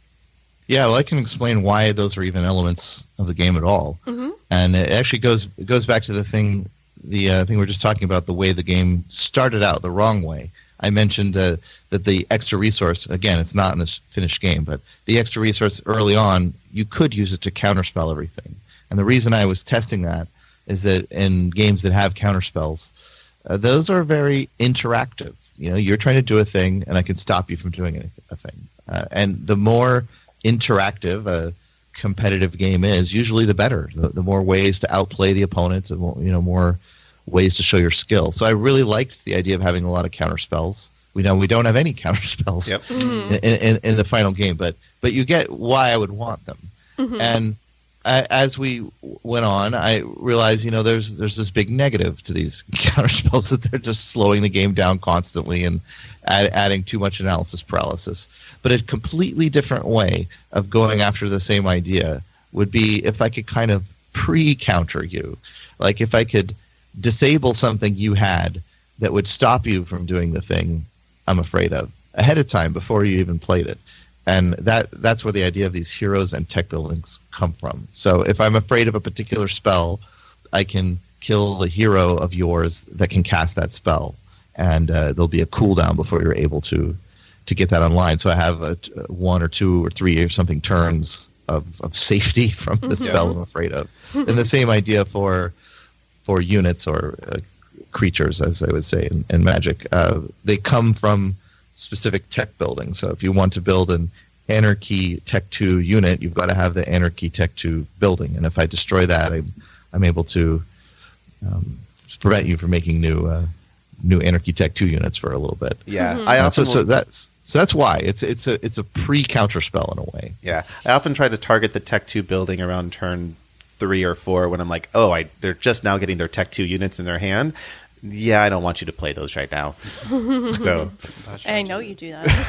Yeah, well, I can explain why those are even elements of the game at all, mm-hmm. and it actually goes it goes back to the thing the uh, thing we we're just talking about, the way the game started out the wrong way. I mentioned uh, that the extra resource, again, it's not in this finished game, but the extra resource early on, you could use it to counterspell everything, and the reason I was testing that is that in games that have counterspells, Uh, those are very interactive. You know, you're trying to do a thing, and I can stop you from doing anything, a thing. Uh, and the more interactive a competitive game is, usually the better. The, the more ways to outplay the opponent, and more, you know, more ways to show your skill. So I really liked the idea of having a lot of counterspells. We know we don't have any counterspells yep. mm-hmm. in, in, in the final game, but but you get why I would want them. Mm-hmm. And I, as we went on, I realized, you know, there's there's this big negative to these counterspells, that they're just slowing the game down constantly and add, adding too much analysis paralysis. But a completely different way of going after the same idea would be if I could kind of pre-counter you. Like if I could disable something you had that would stop you from doing the thing I'm afraid of ahead of time before you even played it. And that that's where the idea of these heroes and tech buildings come from. So if I'm afraid of a particular spell, I can kill the hero of yours that can cast that spell. And uh, there'll be a cooldown before you're able to to get that online. So I have a, a one or two or three or something turns of, of safety from the mm-hmm. spell I'm afraid of. And the same idea for for units or uh, creatures, as I would say in, in Magic. Uh, they come from specific tech building. So if you want to build an Anarchy Tech two unit, you've got to have the Anarchy Tech two building. And if I destroy that, I'm, I'm able to um, prevent you from making new uh, new Anarchy Tech two units for a little bit. Yeah, mm-hmm. I uh, also so, so that's so that's why it's it's a it's a pre-counter spell in a way. Yeah, I often try to target the Tech two building around turn three or four when I'm like, oh, I they're just now getting their Tech two units in their hand. Yeah, I don't want you to play those right now. So I know you do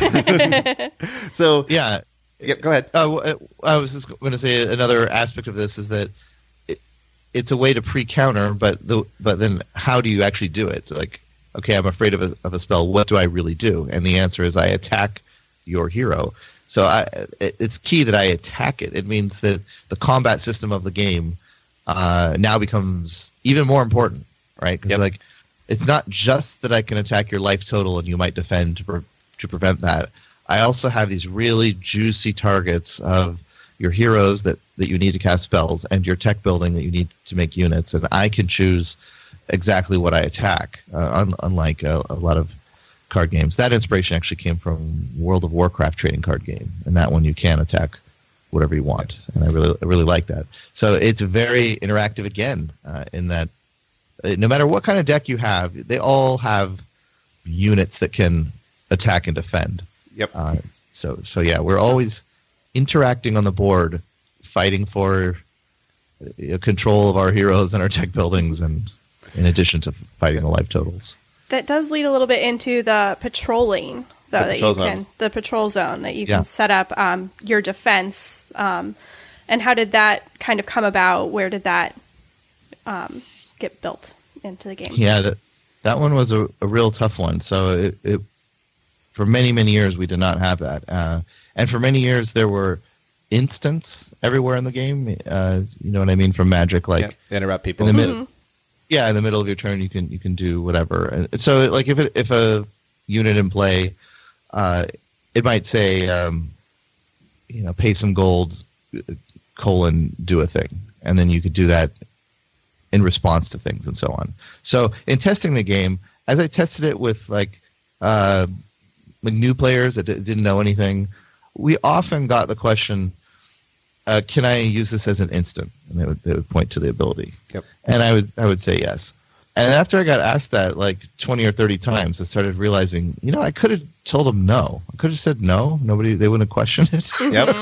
that. So yeah, yep, go ahead. Uh, I was just going to say another aspect of this is that it, it's a way to pre-counter, but the but then how do you actually do it? Like, okay, I'm afraid of a of a spell. What do I really do? And the answer is I attack your hero. So I, it, it's key that I attack it. It means that the combat system of the game uh, now becomes even more important, right? Because yep. like. It's not just that I can attack your life total and you might defend to, pre- to prevent that. I also have these really juicy targets of your heroes that, that you need to cast spells and your tech building that you need to make units. And I can choose exactly what I attack, uh, un- unlike a, a lot of card games. That inspiration actually came from World of Warcraft trading card game. And that one you can attack whatever you want. And I really, I really like that. So it's very interactive again uh, in that no matter what kind of deck you have, they all have units that can attack and defend. Yep. Uh, so, so yeah, we're always interacting on the board, fighting for uh, control of our heroes and our tech buildings, and in addition to fighting the life totals. That does lead a little bit into the patrolling, though, The that patrol you can zone. the patrol zone that you Yeah. can set up um, your defense. Um, and how did that kind of come about? Where did that um, get built into the game? Yeah, that that one was a, a real tough one. So it, it for many many years we did not have that, uh, and for many years there were instants everywhere in the game. Uh, you know what I mean? From Magic, like yeah, interrupt people in the Mm-hmm. middle. Yeah, in the middle of your turn, you can you can do whatever. And so, like if it, if a unit in play, uh, it might say, um, you know, pay some gold, colon, do a thing, and then you could do that in response to things and so on. So in testing the game, as I tested it with like uh, like new players that d- didn't know anything, we often got the question, uh, "Can I use this as an instant?" And they would they would point to the ability, Yep. and I would I would say yes. And after I got asked that like twenty or thirty times, I started realizing, you know, I could have told them no. I could have said no. Nobody, they wouldn't have questioned it. Yep.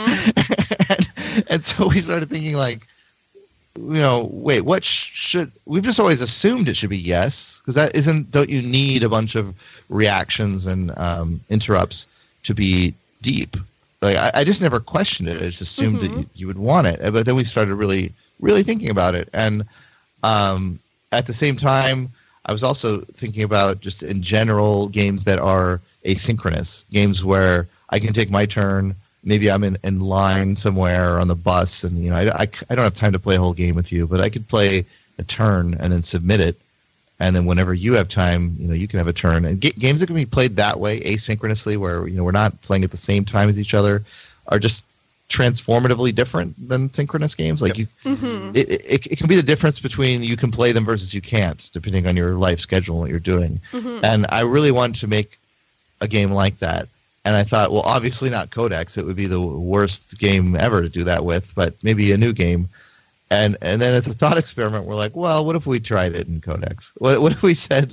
and, and so we started thinking like, you know, wait, what sh- should we've just always assumed it should be yes, because that isn't. Don't you need a bunch of reactions and um, interrupts to be deep? Like I, I just never questioned it. I just assumed Mm-hmm. that you, you would want it. But then we started really, really thinking about it, and um, at the same time, I was also thinking about just in general games that are asynchronous, games where I can take my turn. Maybe I'm in, in line somewhere or on the bus, and you know I, I, I don't have time to play a whole game with you, but I could play a turn and then submit it, and then whenever you have time, you know you can have a turn. And ga- games that can be played that way, asynchronously, where you know we're not playing at the same time as each other, are just transformatively different than synchronous games. Like Yep. you, Mm-hmm. it, it, it can be the difference between you can play them versus you can't, depending on your life schedule and what you're doing. Mm-hmm. And I really wanted to make a game like that. And I thought, well, obviously not Codex. It would be the worst game ever to do that with, but maybe a new game. And and then as a thought experiment, we're like, well, what if we tried it in Codex? What, what if we said,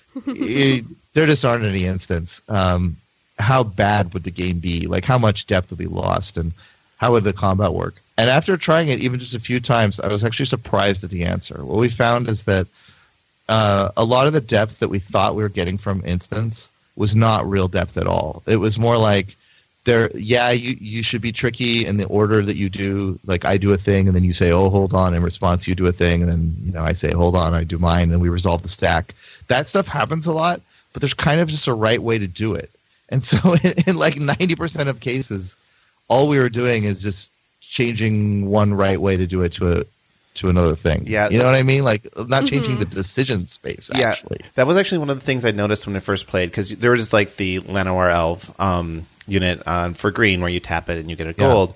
eh, there just aren't any instants? Um, how bad would the game be? Like, how much depth would be lost? And how would the combat work? And after trying it even just a few times, I was actually surprised at the answer. What we found is that uh, a lot of the depth that we thought we were getting from instants was not real depth at all. It was more like, there, yeah, you, you should be tricky in the order that you do. Like, I do a thing, and then you say, oh, hold on. In response, you do a thing, and then you know I say, hold on, I do mine, and we resolve the stack. That stuff happens a lot, but there's kind of just a right way to do it. And so in, in like ninety percent of cases, all we were doing is just changing one right way to do it to a to another thing. Yeah. You know what I mean? Like, not changing the decision space, Yeah, actually. that was actually one of the things I noticed when I first played, because there was like the Llanowar Elf um, unit on for green where you tap it and you get a gold.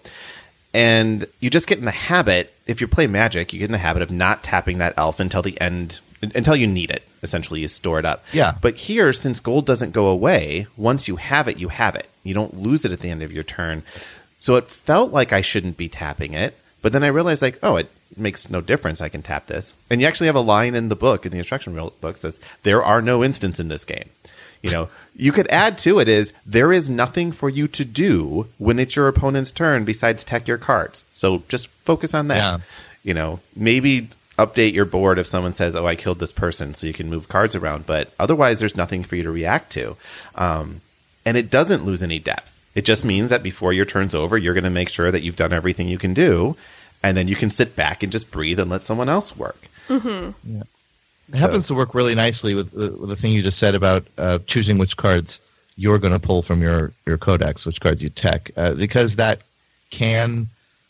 And you just get in the habit, if you play Magic, you get in the habit of not tapping that elf until the end, until you need it. Essentially, you store it up. Yeah. But here, since gold doesn't go away, once you have it, you have it. You don't lose it at the end of your turn. So it felt like I shouldn't be tapping it. But then I realized, like, oh, it makes no difference. I can tap this. And you actually have a line in the book, in the instruction book, that says, there are no instants in this game. You know, you could add to it is, there is nothing for you to do when it's your opponent's turn besides tech your cards. So just focus on that. Yeah. You know, maybe update your board if someone says, oh, I killed this person, so you can move cards around. But otherwise, there's nothing for you to react to. Um, and it doesn't lose any depth. It just means that before your turn's over, you're going to make sure that you've done everything you can do. And then you can sit back and just breathe and let someone else work. Mm-hmm. Yeah. It happens to work really nicely with the, with the thing you just said about uh, choosing which cards you're going to pull from your, your codex, which cards you tech, uh, because that can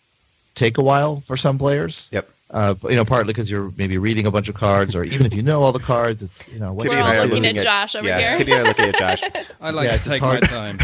take a while for some players. Yep. Uh, you know, partly because you're maybe reading a bunch of cards, or even if you know all the cards, it's you know. What Kitty We're and all I are looking looking at Josh over yeah, here. Kitty and I are looking at Josh. I like Yeah, to it's take hard. my time.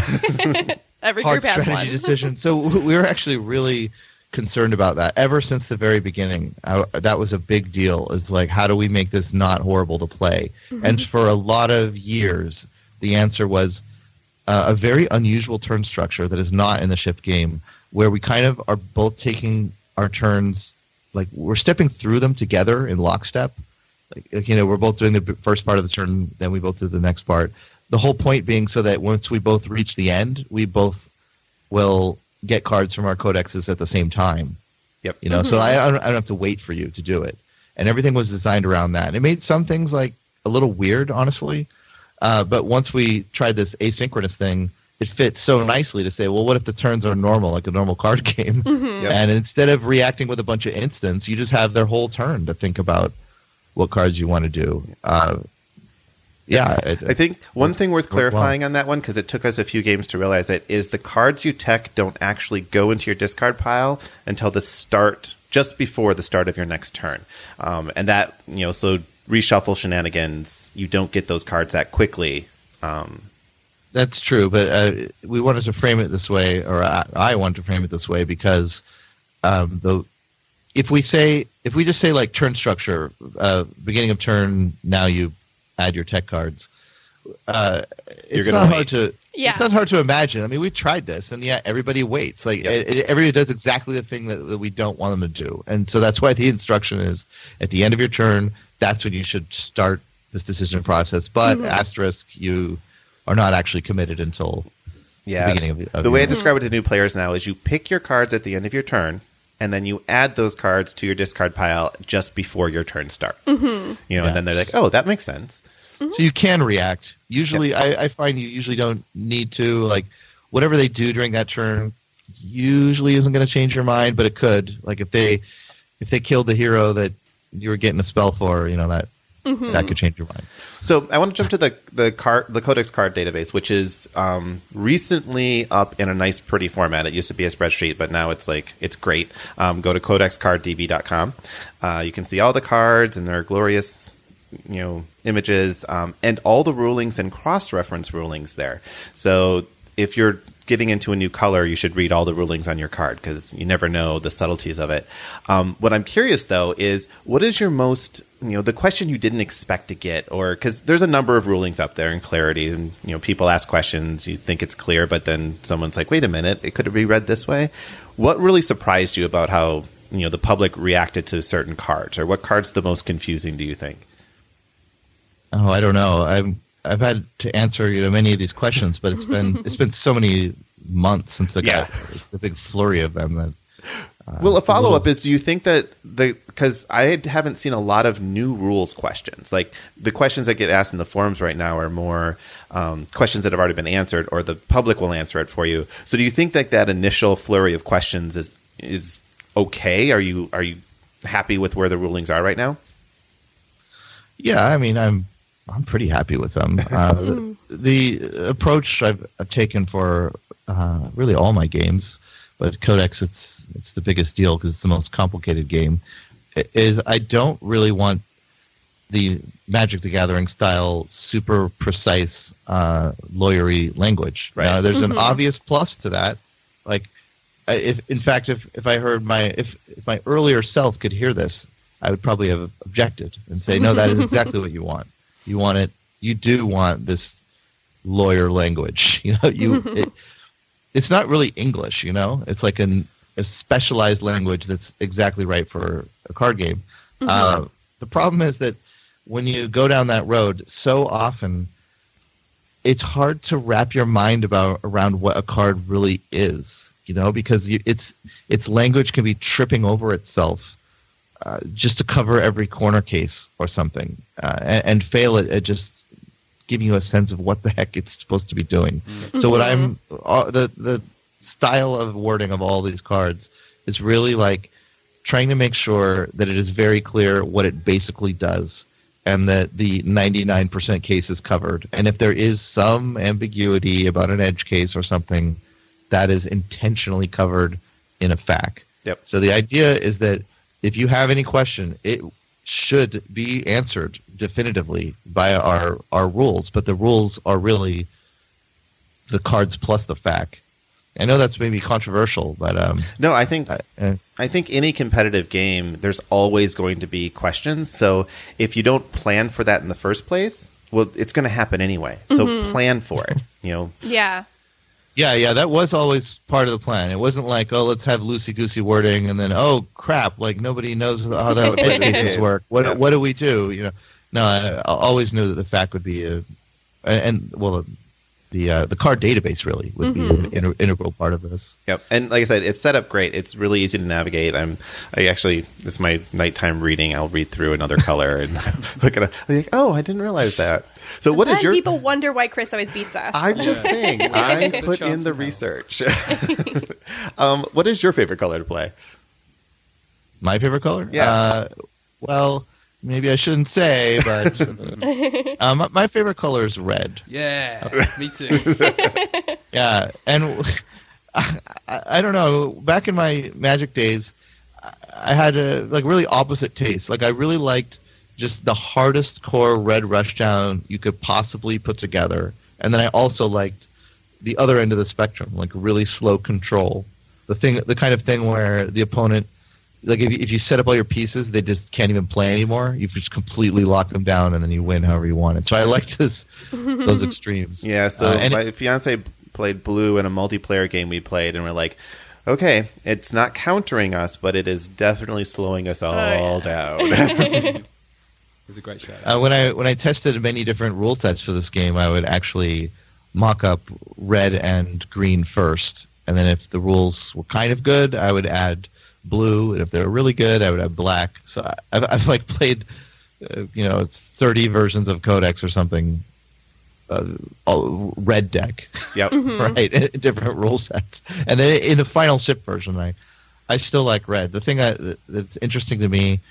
Every hard group has strategy one. decision. So w- we were actually really concerned about that ever since the very beginning. I, that was a big deal. Is like, how do we make this not horrible to play? Mm-hmm. And for a lot of years, the answer was uh, a very unusual turn structure that is not in the shipped game, where we kind of are both taking our turns, like we're stepping through them together in lockstep. Like, you know, we're both doing the b- first part of the turn, then we both do the next part. The whole point being so that once we both reach the end, we both will get cards from our codexes at the same time. Yep. You know, so I, I, don't, I don't have to wait for you to do it. And everything was designed around that. And it made some things like a little weird, honestly. Uh, but once we tried this asynchronous thing, it fits so nicely to say, well, what if the turns are normal, like a normal card game? Mm-hmm. Yep. And instead of reacting with a bunch of instants, you just have their whole turn to think about what cards you want to do. Uh, yeah, it, I think one thing worth worked well. clarifying on that one, because it took us a few games to realize it, is the cards you tech don't actually go into your discard pile until the start, just before the start of your next turn. Um, and that, you know, so reshuffle shenanigans, you don't get those cards that quickly. Um, That's true, but uh, we wanted to frame it this way, or I, I wanted to frame it this way because um, the if we say if we just say like turn structure, uh, beginning of turn, now you add your tech cards. Uh, it's gonna not wait. hard to Yeah. it's not hard to imagine. I mean, we tried this, and yeah, everybody waits. Like Yep. it, it- everybody does exactly the thing that, that we don't want them to do, and so that's why the instruction is at the end of your turn. That's when you should start this decision process. But Mhm. asterisk, you are not actually committed until yeah. the beginning of, of The way I your- describe it to new players now is you pick your cards at the end of your turn, and then you add those cards to your discard pile just before your turn starts. Mm-hmm. You know, and then they're Yes. like, oh, that makes sense. So you can react. Usually, I, I find you usually don't need to. Like, whatever they do during that turn usually isn't going to change your mind, but it could. Like, if they if they killed the hero that you were getting a spell for, you know, that Mm-hmm. that could change your mind. So I want to jump to the the card the Codex card database, which is um, recently up in a nice, pretty format. It used to be a spreadsheet, but now it's like it's great. Um, go to codex card d b dot com. Uh, you can see all the cards and their glorious, you know, images, um, and all the rulings and cross-reference rulings there. So if you're getting into a new color, you should read all the rulings on your card because you never know the subtleties of it. Um, what I'm curious, though, is what is your most, you know, the question you didn't expect to get, or because there's a number of rulings up there in Clarity, and, you know, people ask questions, you think it's clear, but then someone's like, wait a minute, it could be read this way. What really surprised you about how, you know, the public reacted to certain cards, or what card's the most confusing, do you think? Oh, I don't know. I'm I've had to answer you know many of these questions, but it's been it's been so many months since the Yeah. the big flurry of them that. Uh, Well, a it's a follow up little- is: do you think that the because I haven't seen a lot of new rules questions, like the questions that get asked in the forums right now are more um, questions that have already been answered, or the public will answer it for you. So, do you think that that initial flurry of questions is is okay? Are you are you happy with where the rulings are right now? Yeah, I mean, I'm I'm pretty happy with them. Uh, the, the approach I've, I've taken for uh, really all my games, but Codex it's it's the biggest deal because it's the most complicated game. i- Is I don't really want the Magic the Gathering style super precise uh, lawyery language. Right. Now, there's an Mhm. obvious plus to that. Like, I- if in fact, if if I heard my if, if my earlier self could hear this, I would probably have objected and say, no, that is exactly what you want. You want it. You do want this lawyer language. You know, you. It, it's not really English. You know, it's like an, a specialized language that's exactly right for a card game. Uh, the problem is that when you go down that road, so often it's hard to wrap your mind about around what a card really is. You know, because you, it's its language can be tripping over itself. Uh, just to cover every corner case or something, uh, and, and fail at, at just giving you a sense of what the heck it's supposed to be doing. So what I'm uh, the the style of wording of all these cards is really like trying to make sure that it is very clear what it basically does, and that the ninety-nine percent case is covered. And if there is some ambiguity about an edge case or something, that is intentionally covered in a F A Q. Yep. So the idea is that if you have any question, it should be answered definitively by our, our rules, but the rules are really the cards plus the F A Q. I know that's maybe controversial, but um, No, I think I, uh, I think any competitive game, there's always going to be questions. So if you don't plan for that in the first place, well, it's going to happen anyway. So plan for it. You know, Yeah. yeah, yeah, that was always part of the plan. It wasn't like, oh, let's have loosey goosey wording, and then oh crap, like nobody knows how the edge cases work. What Yeah. what do we do? You know, no, I, I always knew that the F A Q would be a, and, and well, the uh, the card database really would be an inter- integral part of this. Yep, and like I said, it's set up great. It's really easy to navigate. I'm, I actually, it's my nighttime reading. I'll read through another color and look at it. I'm like, oh, I didn't realize that. So, what is Then your? people wonder why Chris always beats us. I'm just saying, I The put chance in the of hell. research. um, what is your favorite color to play? My favorite color? Yeah. Uh, well, maybe I shouldn't say, but um, my, my favorite color is red. Yeah, me too. Yeah, and I, I don't know. Back in my Magic days, I had a like really opposite taste. Like I really liked just the hardest core red rushdown you could possibly put together, and then I also liked the other end of the spectrum, like really slow control. The thing, the kind of thing where the opponent, like if you, if you set up all your pieces, they just can't even play anymore. You just completely lock them down, and then you win however you want it. So I liked this, those extremes. Yeah. So uh, and my it, fiance played blue in a multiplayer game we played, and we're like, okay, it's not countering us, but it is definitely slowing us all yeah. down. It was a great show. uh, when I when I tested many different rule sets for this game, I would actually mock up red and green first, and then if the rules were kind of good, I would add blue, and if they were really good, I would add black. So I, I've, I've like played, uh, you know, thirty versions of Codex or something, uh, all, red deck, Yep. right, in different rule sets, and then in the final ship version, I I still like red. The thing I, that's interesting to me.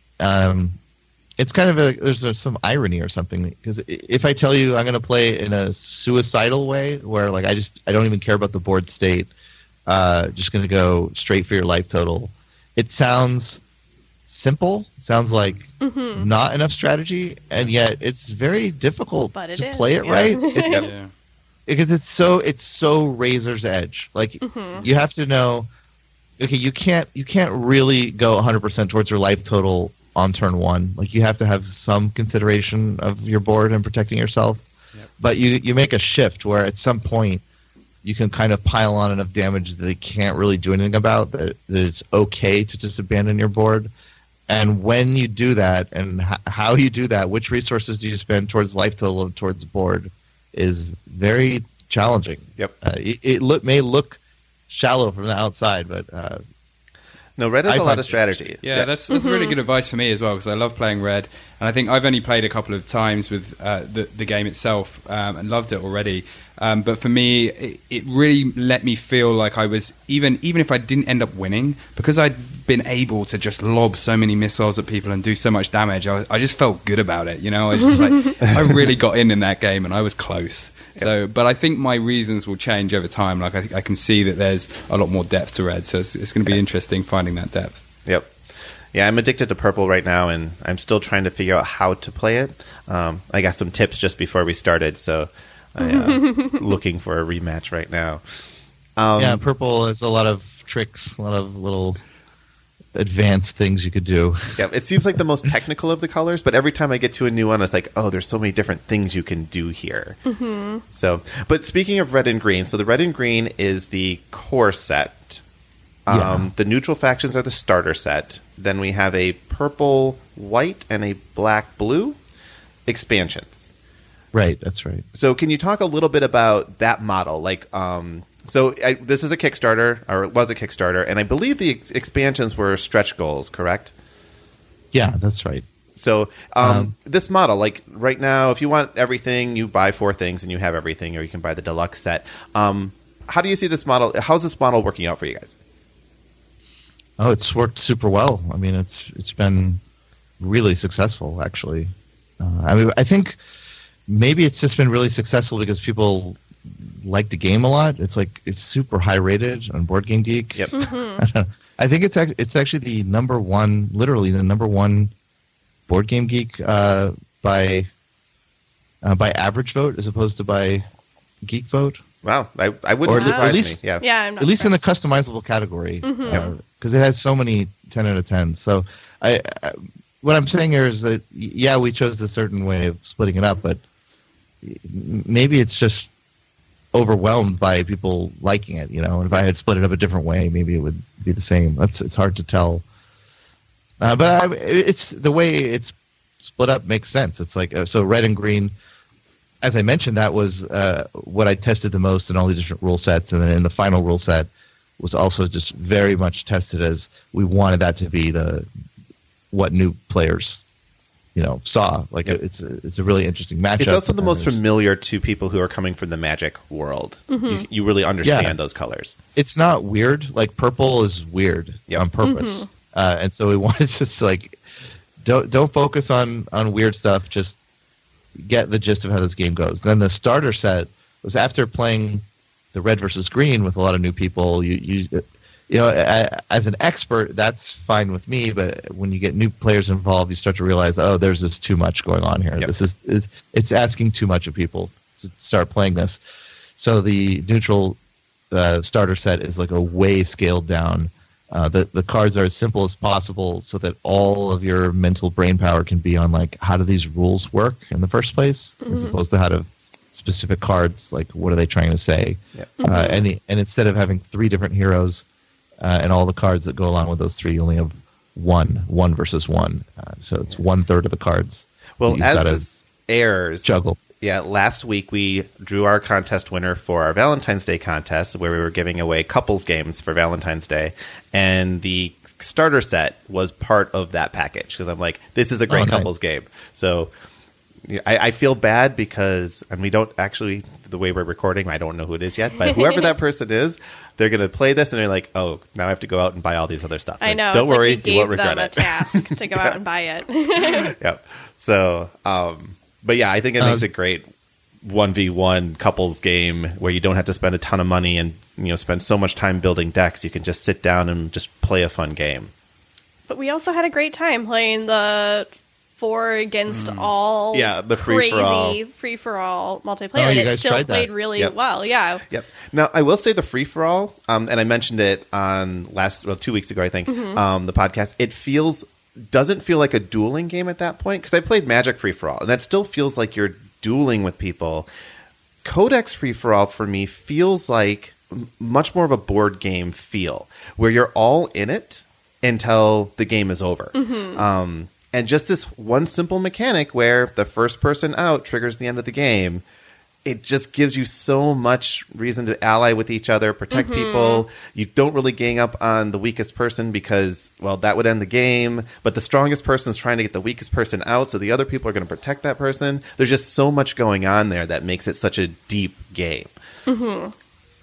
Um, It's kind of a there's a, some irony or something, because if I tell you I'm going to play in a suicidal way where like I just I don't even care about the board state, uh, just going to go straight for your life total, it sounds simple. It sounds like Mm-hmm. not enough strategy, and yet it's very difficult But it to is, play it yeah. right. It, Yeah. because it's so it's so razor's edge. Like Mhm. you have to know. Okay, you can't you can't really go one hundred percent towards your life total on turn one. Like you have to have some consideration of your board and protecting yourself. Yep. But you you make a shift where at some point you can kind of pile on enough damage that they can't really do anything about, that, that it's okay to just abandon your board. And when you do that, and h- how you do that, which resources do you spend towards life total and towards board, is very challenging. Yep. Uh, it it look, may look shallow from the outside, but uh, No, red has I a lot find of it strategy. Yeah, that's that's really good advice for me as well, because I love playing red, and I think I've only played a couple of times with uh, the the game itself um, and loved it already. Um, but for me, it, it really let me feel like I was even even if I didn't end up winning, because I'd been able to just lob so many missiles at people and do so much damage. I, I just felt good about it, you know. I was just like I really got in in that game, and I was close. So, but I think my reasons will change over time. Like I, I can see that there's a lot more depth to red, so it's, it's going to be interesting finding that depth. Yep. Yeah, I'm addicted to purple right now, and I'm still trying to figure out how to play it. Um, I got some tips just before we started, so I'm uh, looking for a rematch right now. Um, yeah, purple has a lot of tricks, a lot of little advanced things you could do. Yeah, it seems like the most technical of the colors, but every time I get to a new one, it's like, oh, there's so many different things you can do here. Mm-hmm. So, but speaking of red and green, so the red and green is the core set. Um, Yeah. The neutral factions are the starter set. Then we have a purple, white, and a black, blue expansions. Right, that's right. So can you talk a little bit about that model? Like, um, so I, this is a Kickstarter, or it was a Kickstarter, and I believe the ex- expansions were stretch goals, correct? Yeah, that's right. So um, Um, this model, like right now, if you want everything, you buy four things and you have everything, or you can buy the deluxe set. Um, how do you see this model? How's this model working out for you guys? Oh, it's worked super well. I mean, it's it's been really successful, actually. Uh, I mean, I think maybe it's just been really successful because people like the game a lot. It's like it's super high rated on Board Game Geek. Yep. I think it's ac- it's actually the number one, literally the number one Board Game Geek uh, by uh, by average vote as opposed to by geek vote. Wow, I, I wouldn't Or at surprise least- me. Yeah. Yeah, I'm not At least in the surprised. customizable category, because Mhm. it has so many ten out of ten. So, I, I what I'm saying here is that y- yeah, we chose a certain way of splitting it up, but m- maybe it's just overwhelmed by people liking it. You know, and if I had split it up a different way, maybe it would be the same. That's it's hard to tell. Uh, but I, it's the way it's split up makes sense. It's like uh, so red and green. As I mentioned, that was uh, what I tested the most in all the different rule sets, and then in the final rule set was also just very much tested as we wanted that to be the what new players, you know, saw. Like Yep. it's a, it's a really interesting matchup. It's also the and most there's- familiar to people who are coming from the Magic world. You, you really understand Yeah. those colors. It's not weird. Like purple is weird Yep. on purpose, uh, and so we wanted to like don't don't focus on on weird stuff. Just get the gist of how this game goes. Then the starter set was after playing the red versus green with a lot of new people. You you you know, as an expert, that's fine with me. But when you get new players involved, you start to realize, oh, there's this too much going on here. Yep. This is, is it's asking too much of people to start playing this. So the neutral uh, starter set is like a way scaled down. Uh, the the cards are as simple as possible, so that all of your mental brain power can be on like how do these rules work in the first place, mm-hmm. as opposed to how to specific cards like what are they trying to say. Yep. Mm-hmm. Uh, and and instead of having three different heroes uh, and all the cards that go along with those three, you only have one one versus one. Uh, so it's one third of the cards. Well, as this airs, juggle. Yeah, last week we drew our contest winner for our Valentine's Day contest, where we were giving away couples games for Valentine's Day, and the starter set was part of that package because I'm like, this is a great oh, couples nice. game. So I, I feel bad because, and we don't actually, the way we're recording, I don't know who it is yet, but whoever that person is, they're going to play this and they're like, oh, now I have to go out and buy all these other stuff. I like, know. Don't it's worry, like we you won't gave regret them it. a task to go out and buy it. Yep. So, um, but yeah, I think it makes uh, a great one v one couples game where you don't have to spend a ton of money and, you know, spend so much time building decks. You can just sit down and just play a fun game. But we also had a great time playing the four against mm. all yeah, the free crazy for all. free for all multiplayer. Oh, and you it guys still tried played that. really Yep. well. Yeah. Yep. Now, I will say the free for all, um, and I mentioned it on last, well, two weeks ago, I think, mm-hmm. um, the podcast. It feels doesn't feel like a dueling game at that point because I played Magic free for all, and that still feels like you're dueling with people. Codex free for all for me feels like m- much more of a board game feel where you're all in it until the game is over. Mm-hmm. Um, and just this one simple mechanic where the first person out triggers the end of the game. It just gives you so much reason to ally with each other, protect mm-hmm. people. You don't really gang up on the weakest person because, well, that would end the game. But the strongest person is trying to get the weakest person out, so the other people are going to protect that person. There's just so much going on there that makes it such a deep game. Mm-hmm.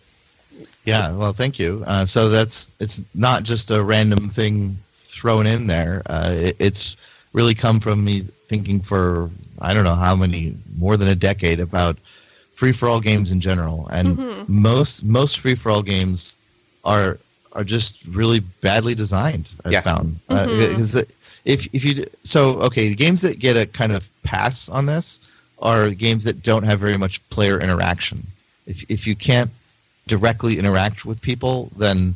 Yeah, well, thank you. Uh, so that's it's not just a random thing thrown in there. Uh, it, it's really come from me thinking for, I don't know how many, more than a decade about free-for-all games in general, and mm-hmm. most most free-for-all games are are just really badly designed. I've yeah. found mm-hmm. because uh, if if you so okay, the games that get a kind of pass on this are games that don't have very much player interaction. If if you can't directly interact with people, then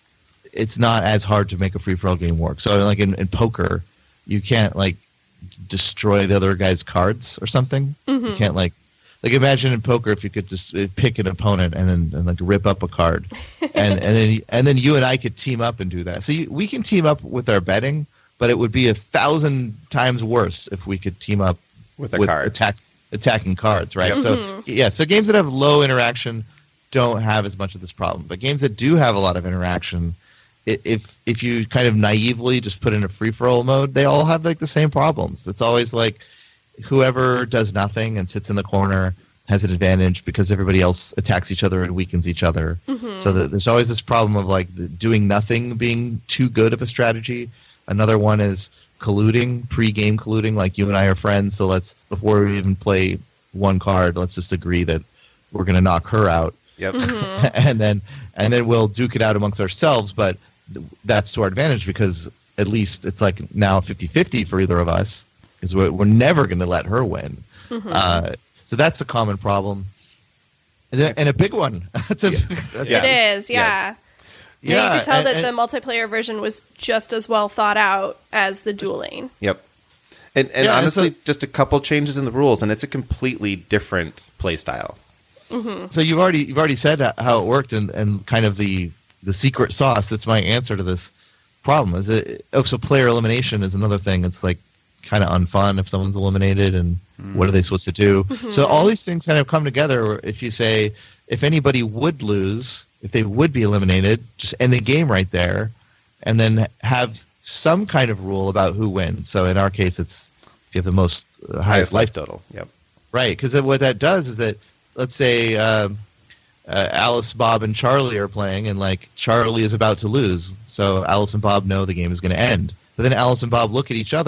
it's not as hard to make a free-for-all game work. So like in, in poker, you can't like destroy the other guy's cards or something. Mm-hmm. You can't like. Like imagine in poker if you could just pick an opponent and then and like rip up a card, and and then and then you and I could team up and do that. So you, we can team up with our betting, but it would be a thousand times worse if we could team up with, the with cards. attack attacking cards, right? Yep. So Mm-hmm. yeah, so games that have low interaction don't have as much of this problem, but games that do have a lot of interaction, i- if if you kind of naively just put in a free for all mode, they all have like the same problems. It's always like whoever does nothing and sits in the corner has an advantage because everybody else attacks each other and weakens each other. Mm-hmm. So that there's always this problem of like the doing nothing being too good of a strategy. Another one is colluding, pre-game colluding, like you and I are friends, so let's, before we even play one card, let's just agree that we're going to knock her out. Yep. Mm-hmm. and then and then we'll duke it out amongst ourselves, but th- that's to our advantage because at least it's like now fifty-fifty for either of us. Is we're, we're never going to let her win. Mm-hmm. Uh, so that's a common problem, and, a, and a big one. that's a, yeah. that's It yeah. is, yeah. Yeah, yeah you could tell and, that and, the multiplayer version was just as well thought out as the dueling. Yep. And, and yeah, honestly, and so, just a couple changes in the rules, and it's a completely different play style. Mm-hmm. So you've already you've already said how it worked, and, and kind of the the secret sauce. That's my answer to this problem. Is it? Oh, so player elimination is another thing. It's like kind of unfun if someone's eliminated, and mm. what are they supposed to do? Mm-hmm. So all these things kind of come together. If you say if anybody would lose, if they would be eliminated, just end the game right there, and then have some kind of rule about who wins. So in our case, it's if you have the most uh, highest, highest life total. Yep. Right, because what that does is that let's say um, uh, Alice, Bob, and Charlie are playing, and like Charlie is about to lose, so Alice and Bob know the game is going to end. But then Alice and Bob look at each other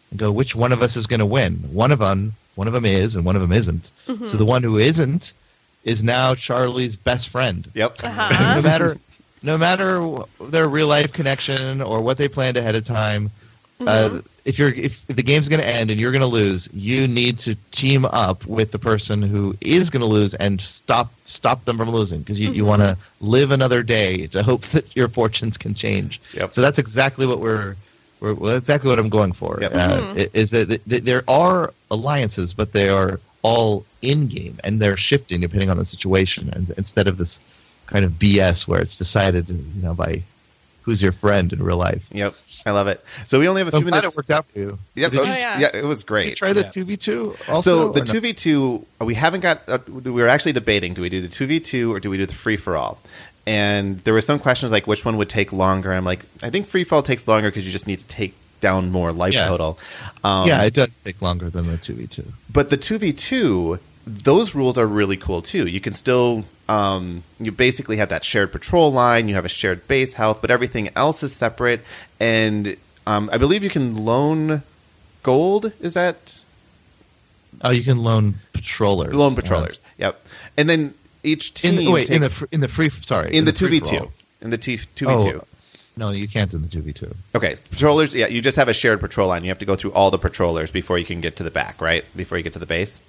and go, which one of us is going to win? One of them, one of them is, and one of them isn't. Mm-hmm. So the one who isn't is now Charlie's best friend. Yep. Uh-huh. No matter, no matter their real life connection or what they planned ahead of time. Mm-hmm. Uh, if you're if, if the game's going to end and you're going to lose, you need to team up with the person who is going to lose and stop stop them from losing, because you, mm-hmm. you want to live another day to hope that your fortunes can change. Yep. So that's exactly what we're, we're well, exactly what I'm going for. Yep. Uh, mm-hmm. Is that th- th- there are alliances, but they are all in game and they're shifting depending on the situation, and instead of this kind of B S where it's decided, you know, by who's your friend in real life. Yep. I love it. So we only have a I'm few glad minutes. it worked out for you. Yep. Did Oh, you, yeah. yeah, it was great. did you try the Yeah. two v two also? So the or no? two v two, we haven't got, uh, we were actually debating, do we do the two v two or do we do the free-for-all? And there were some questions like which one would take longer. And I'm like, I think free-for-all takes longer because you just need to take down more life Yeah. total. Um, Yeah, it does take longer than the two v two. But the two v two, those rules are really cool too. You can still, um, you basically have that shared patrol line, you have a shared base health, but everything else is separate. And um, I believe you can loan gold. Is that Oh, you can loan patrollers. loan patrollers? Yep. And then each Uh, in team the, wait, in the takes- fr- in the free sorry in the two v two, free-for-all. in the two v two. Oh, no, you can't in the two v two. Okay, patrollers. Yeah, you just have a shared patrol line. You have to go through all the patrollers before you can get to the back, right? Before you get to the base.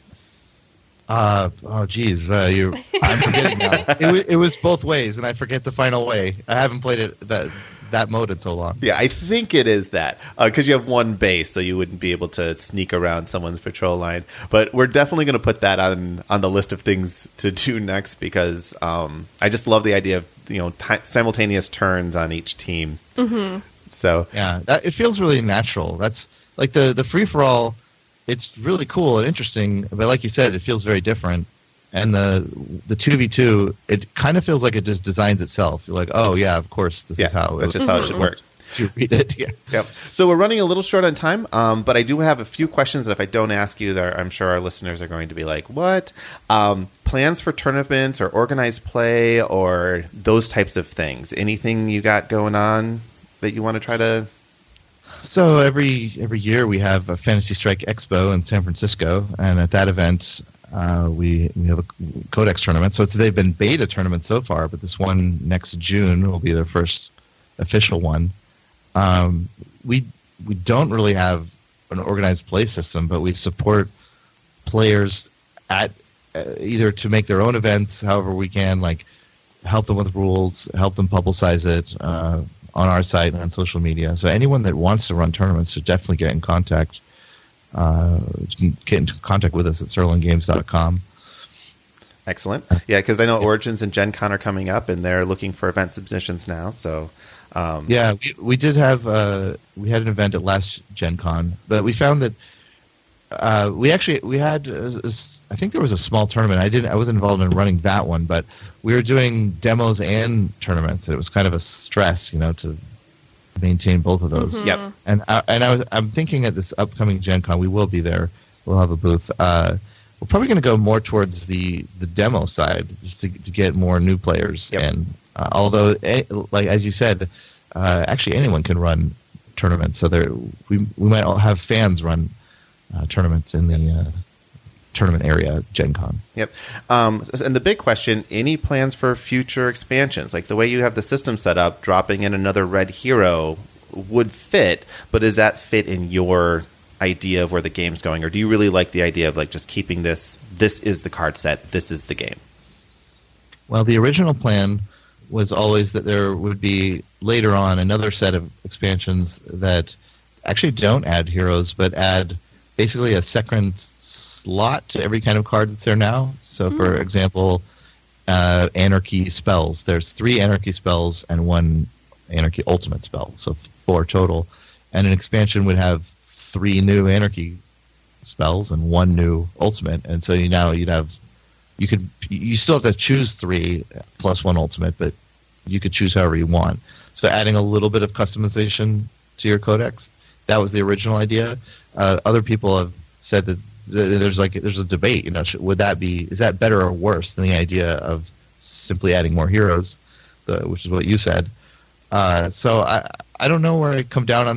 Uh, oh, geez, uh, you. I'm forgetting now. It, w- it was both ways, and I forget the final way. I haven't played it that that mode in so long. Yeah, I think it is that because you have one base, so you wouldn't be able to sneak around someone's patrol line. But we're definitely going to put that on on the list of things to do next because um, I just love the idea of you know ti simultaneous turns on each team. Mm-hmm. So Yeah, that, it feels really natural. That's like the the free for all. It's really cool and interesting, but like you said, it feels very different. And the the two v two, it kind of feels like it just designs itself. You're like, oh yeah, of course, this yeah, is how that's just how it should work. to read it. Yeah. Yep. So we're running a little short on time, um, but I do have a few questions that if I don't ask you, that I'm sure our listeners are going to be like, what? Um, plans for tournaments or organized play or those types of things? Anything you got going on that you want to try to... So every every year we have a Fantasy Strike Expo in San Francisco, and at that event uh, we we have a Codex tournament. So it's, they've been beta tournaments so far, but this one next June will be their first official one. Um, we we don't really have an organized play system, but we support players at uh, either to make their own events, however we can, like help them with rules, help them publicize it. Uh, on our site and on social media. So anyone that wants to run tournaments should definitely get in contact. Uh, get in contact with us at Sirloin Games dot com. Excellent. Yeah, because I know Origins and Gen Con are coming up, and they're looking for event submissions now. So, um, Yeah, we, we did have uh, we had an event at last Gen Con, but we found that uh, we actually we had a, a, I think there was a small tournament. I didn't I wasn't involved in running that one, but we were doing demos and tournaments. It was kind of a stress, you know, to maintain both of those. Mhm. Yep. And I, and I was I'm thinking at this upcoming Gen Con we will be there. We'll have a booth. Uh, we're probably going to go more towards the, the demo side just to to get more new players. Yep. And uh, although, eh, like as you said, uh, actually anyone can run tournaments. So there we we might all have fans run uh, tournaments in the uh, tournament area at Gen Con. Yep. Um, and the big question, any plans for future expansions? Like the way you have the system set up, dropping in another red hero would fit, but does that fit in your idea of where the game's going? Or do you really like the idea of like just keeping this, this is the card set, this is the game? Well, the original plan was always that there would be later on another set of expansions that actually don't add heroes, but add basically a second slot to every kind of card that's there now. So, for example, uh, Anarchy spells. There's three Anarchy spells and one Anarchy Ultimate spell, so four total. And an expansion would have three new Anarchy spells and one new Ultimate. And so you now you'd have you could you still have to choose three plus one Ultimate, but you could choose however you want. So adding a little bit of customization to your codex, that was the original idea. Uh, other people have said that there's like there's a debate. You know, would that be is that better or worse than the idea of simply adding more heroes, the, which is what you said. Uh, so I I don't know where I come down on that.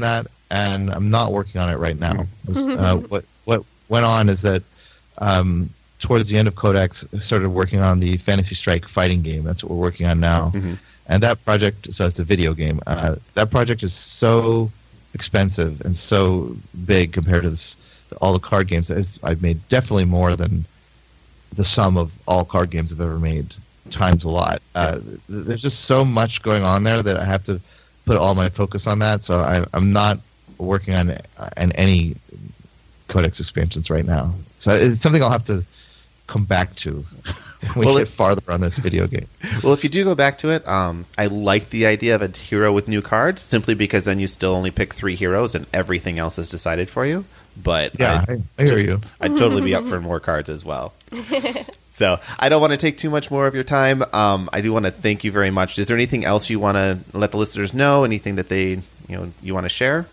and I'm not working on it right now. Uh, what what went on is that um, towards the end of Codex, I started working on the Fantasy Strike fighting game. That's what we're working on now. Mm-hmm. And that project, so it's a video game. Uh, that project is so expensive and so big compared to this, all the card games. That I've made definitely more than the sum of all card games I've ever made times a lot. Uh, there's just so much going on there that I have to put all my focus on that. So I, I'm not working on, on any Codex expansions right now. So it's something I'll have to come back to when well, we get if, farther on this video game. Well, if you do go back to it, um, I like the idea of a hero with new cards, simply because then you still only pick three heroes and everything else is decided for you. But yeah, I'd, I, I hear you. I'd totally be up for more cards as well. So I don't want to take too much more of your time. Um, I do want to thank you very much. Is there anything else you want to let the listeners know? Anything that they, you know, you want to share?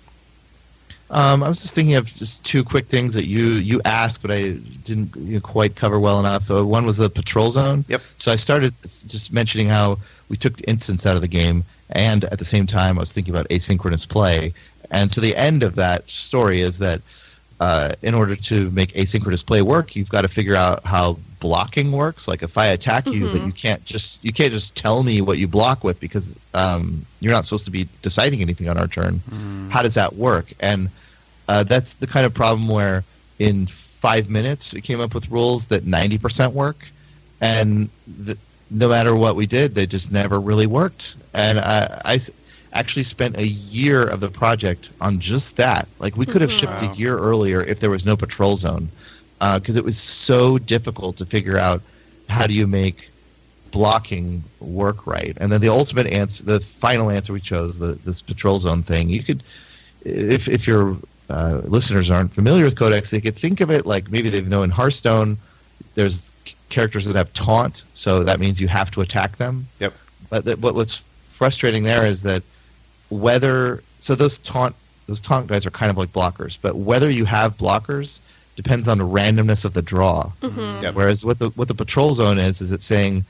Um, I was just thinking of just two quick things that you, you asked, but I didn't you know, quite cover well enough. So one was the patrol zone. Yep. So I started just mentioning how we took instance out of the game, and at the same time I was thinking about asynchronous play. And so the end of that story is that uh, in order to make asynchronous play work, you've got to figure out how blocking works. Like if I attack you, Mm-hmm. but you can't just you can't just tell me what you block with, because um, you're not supposed to be deciding anything on our turn. Mm. How does that work? And uh, that's the kind of problem where in five minutes we came up with rules that ninety percent work, and the, no matter what we did, they just never really worked. And I, I actually spent a year of the project on just that. Like we could have shipped Wow. a year earlier if there was no patrol zone, because uh, it was so difficult to figure out how do you make blocking work right. And then the ultimate answer, the final answer we chose, the this patrol zone thing. You could, if if your uh, listeners aren't familiar with Codex, they could think of it like maybe they know in Hearthstone, there's characters that have taunt, so that means you have to attack them. Yep. But the, what what's frustrating there is that whether so those taunt those taunt guys are kind of like blockers, but whether you have blockers depends on the randomness of the draw. Mm-hmm. Yep. Whereas what the what the patrol zone is is it's saying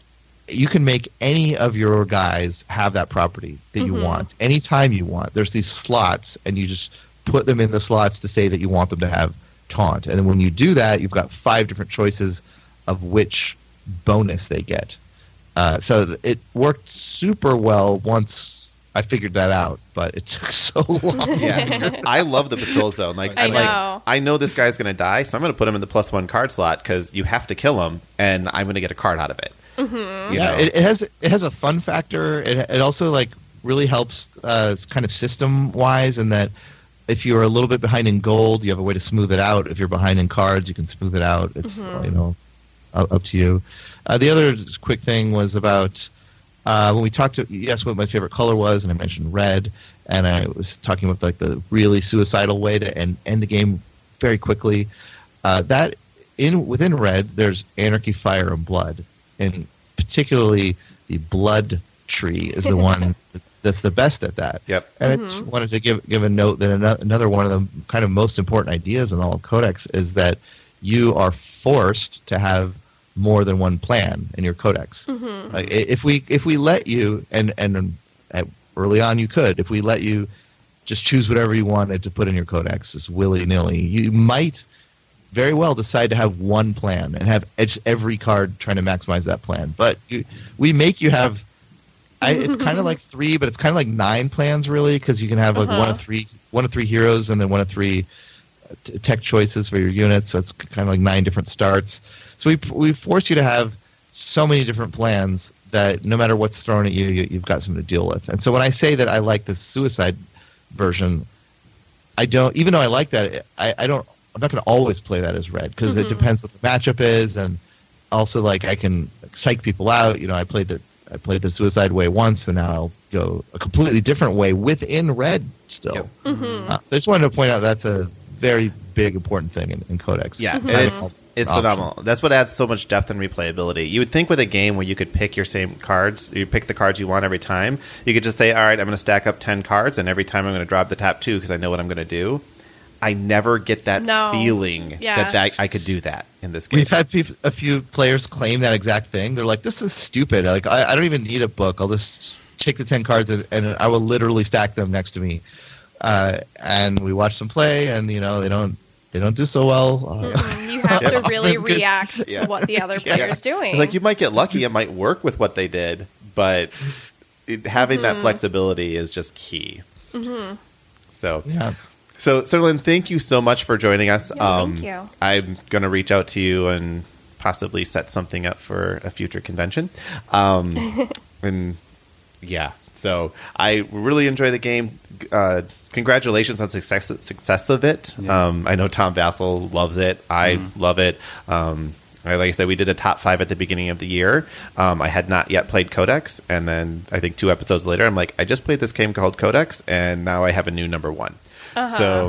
you can make any of your guys have that property that Mm-hmm. you want anytime you want. There's these slots, and you just put them in the slots to say that you want them to have taunt. And then when you do that, you've got five different choices of which bonus they get. Uh, so th- it worked super well once I figured that out, but it took so long. Yeah, I love the patrol zone. Like, I I'm like, know. I know this guy's going to die, so I'm going to put him in the plus one card slot because you have to kill him, and I'm going to get a card out of it. Mm-hmm. You Yeah, know? it, it has it has a fun factor. It it also like really helps uh, kind of system wise in that if you're a little bit behind in gold, you have a way to smooth it out. If you're behind in cards, you can smooth it out. It's Mhm. you know up, up to you. Uh, the other quick thing was about uh, when we talked to you asked what my favorite color was, and I mentioned red, and I was talking about like the really suicidal way to end end the game very quickly. Uh, that in within red, there's anarchy, fire, and blood, and particularly the blood tree is the one that's the best at that. Yep. And I just wanted to give give a note that ano- another one of the kind of most important ideas in all of Codex is that you are forced to have more than one plan in your Codex. Mm-hmm. Like, i- if we if we let you, and and at, early on you could, if we let you just choose whatever you wanted to put in your Codex, just willy nilly, you might very well decide to have one plan and have each, every card trying to maximize that plan. But you, we make you have. I, it's kind of like three, but it's kind of like nine plans, really, because you can have like Uh-huh. one of three, one of three heroes, and then one of three uh, t- tech choices for your units. So it's kind of like nine different starts. So we we force you to have so many different plans that no matter what's thrown at you, you you've got something to deal with. And so when I say that I like the suicide version, I don't. Even though I like that, I, I don't. I'm not going to always play that as red because it Mhm. depends what the matchup is, and also like I can psych people out. You know, I played the I played the suicide way once, and now I'll go a completely different way within red still. Yep. Mm-hmm. Uh, so I just wanted to point out that's a very big important thing in, in Codex. Yeah, Mhm. and it's it's Option. phenomenal. That's what adds so much depth and replayability. You would think with a game where you could pick your same cards, you pick the cards you want every time, you could just say, all right, I'm going to stack up ten cards, and every time I'm going to drop the top two because I know what I'm going to do. I never get that No. feeling Yeah. that, that I could do that in this game. We've had peop- a few players claim that exact thing. They're like, "This is stupid. Like, I, I don't even need a book. I'll just take the ten cards and, and I will literally stack them next to me." uh, and we watch them play, and you know they don't they don't do so well. Uh, Mm, you have to really Offense gets- react Yeah. to what the other player's doing. It's like you might get lucky; it might work with what they did, but it, having that flexibility is just key. Mm-hmm. So, yeah. so Sterling, thank you so much for joining us. Yeah, thank you. I'm going to reach out to you and possibly set something up for a future convention. Um, and yeah, so I really enjoy the game. Uh, congratulations on success success of it. Yeah. Um, I know Tom Vassell loves it. I love it. Um, I- like I said, we did a top five at the beginning of the year. Um, I had not yet played Codex, and then I think two episodes later, I'm like, I just played this game called Codex, and now I have a new number one. So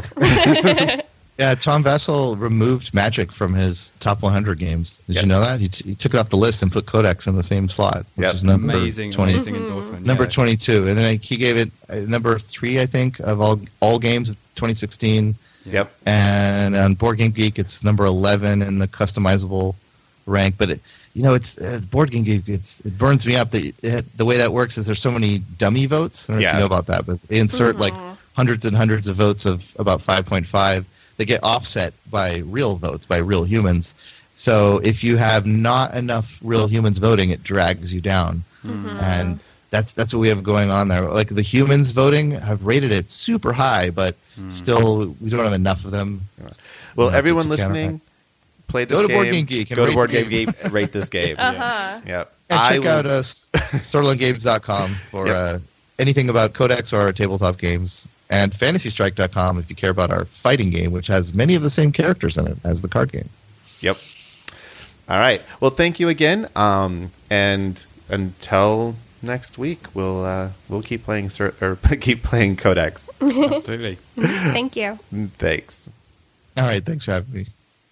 Yeah, Tom Vassell removed Magic from his top one hundred games. Did Yep. you know that? He, t- he took it off the list and put Codex in the same slot, which Yep. is number Amazing, twenty. amazing endorsement. Number yeah. twenty-two, and then like, he gave it uh, number three, I think, of all all games of twenty sixteen. yep. And on Board Game Geek, it's number eleven in the customizable rank. But it, you know, it's uh, Board Game Geek. It's it burns me up. The it, the way that works is there's so many dummy votes. I don't know Yeah. if you know about that, but they insert like hundreds and hundreds of votes of about five point five. They get offset by real votes, by real humans. So if you have not enough real humans voting, it drags you down. And that's that's what we have going on there. Like the humans voting have rated it super high, but still we don't have enough of them. Well, Yeah, everyone it's a listening, play this Go to game. Board Game Geek and Go to rate Board the Game Geek and rate this game. Uh-huh. Yep. And I check will- out uh, sterling games dot com for Yep. uh, anything about Codex or tabletop games, and fantasy strike dot com if you care about our fighting game, which has many of the same characters in it as the card game. Yep. All right. Well, thank you again. Um, and until next week, we'll uh, we'll keep playing Cer- or keep playing Codex. Absolutely. Thank you. Thanks. All right, thanks for having me.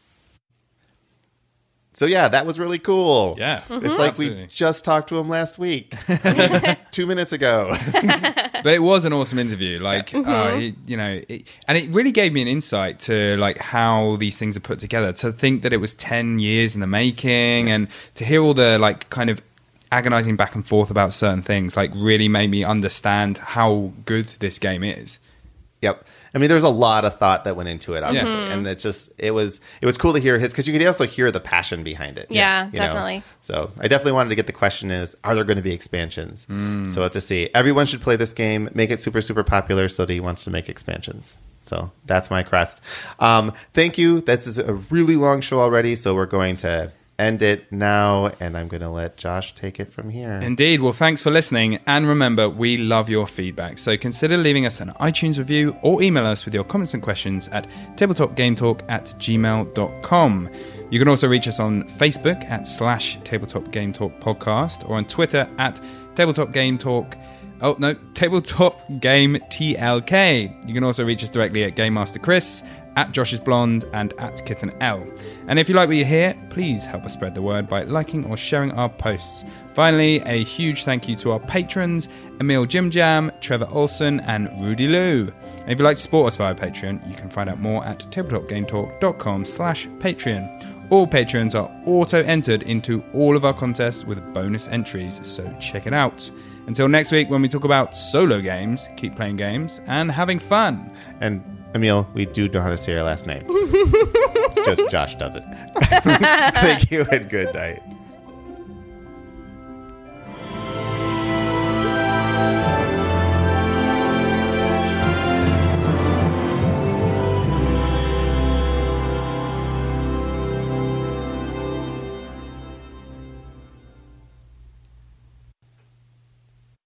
So yeah, that was really cool. Yeah. It's like we Absolutely. just talked to him last week, two minutes ago. But it was an awesome interview. Like, uh, he, you know, it, and it really gave me an insight to like how these things are put together. To think that it was ten years in the making, and to hear all the like kind of agonizing back and forth about certain things, like really made me understand how good this game is. Yep. I mean, there's a lot of thought that went into it, obviously, and it just it was it was cool to hear his, because you could also hear the passion behind it. Yeah, you know? definitely. So I definitely wanted to get the question is, are there going to be expansions? So we'll have to see. Everyone should play this game, make it super super popular, so that he wants to make expansions. So that's my crest. Um, thank you. This is a really long show already, so we're going to end it now, and I'm going to let Josh take it from here. Indeed. Well, thanks for listening. And remember, we love your feedback. So consider leaving us an iTunes review or email us with your comments and questions at tabletopgametalk at gmail dot com. You can also reach us on Facebook at slash Tabletop Game Talk Podcast, or on Twitter at Tabletop Game Talk. Oh, no, Tabletop Game T L K. You can also reach us directly at Game Master Chris, at Josh is Blonde, and at Kitten L. And if you like what you hear, please help us spread the word by liking or sharing our posts. Finally, a huge thank you to our patrons, Emil Jim Jam, Trevor Olson, and Rudy Lou. And if you'd like to support us via Patreon, you can find out more at tabletopgametalk.com slash Patreon. All patrons are auto-entered into all of our contests with bonus entries, so check it out. Until next week, when we talk about solo games, keep playing games and having fun. And Emil, we do know how to say your last name. Just Josh does it. Thank you and good night.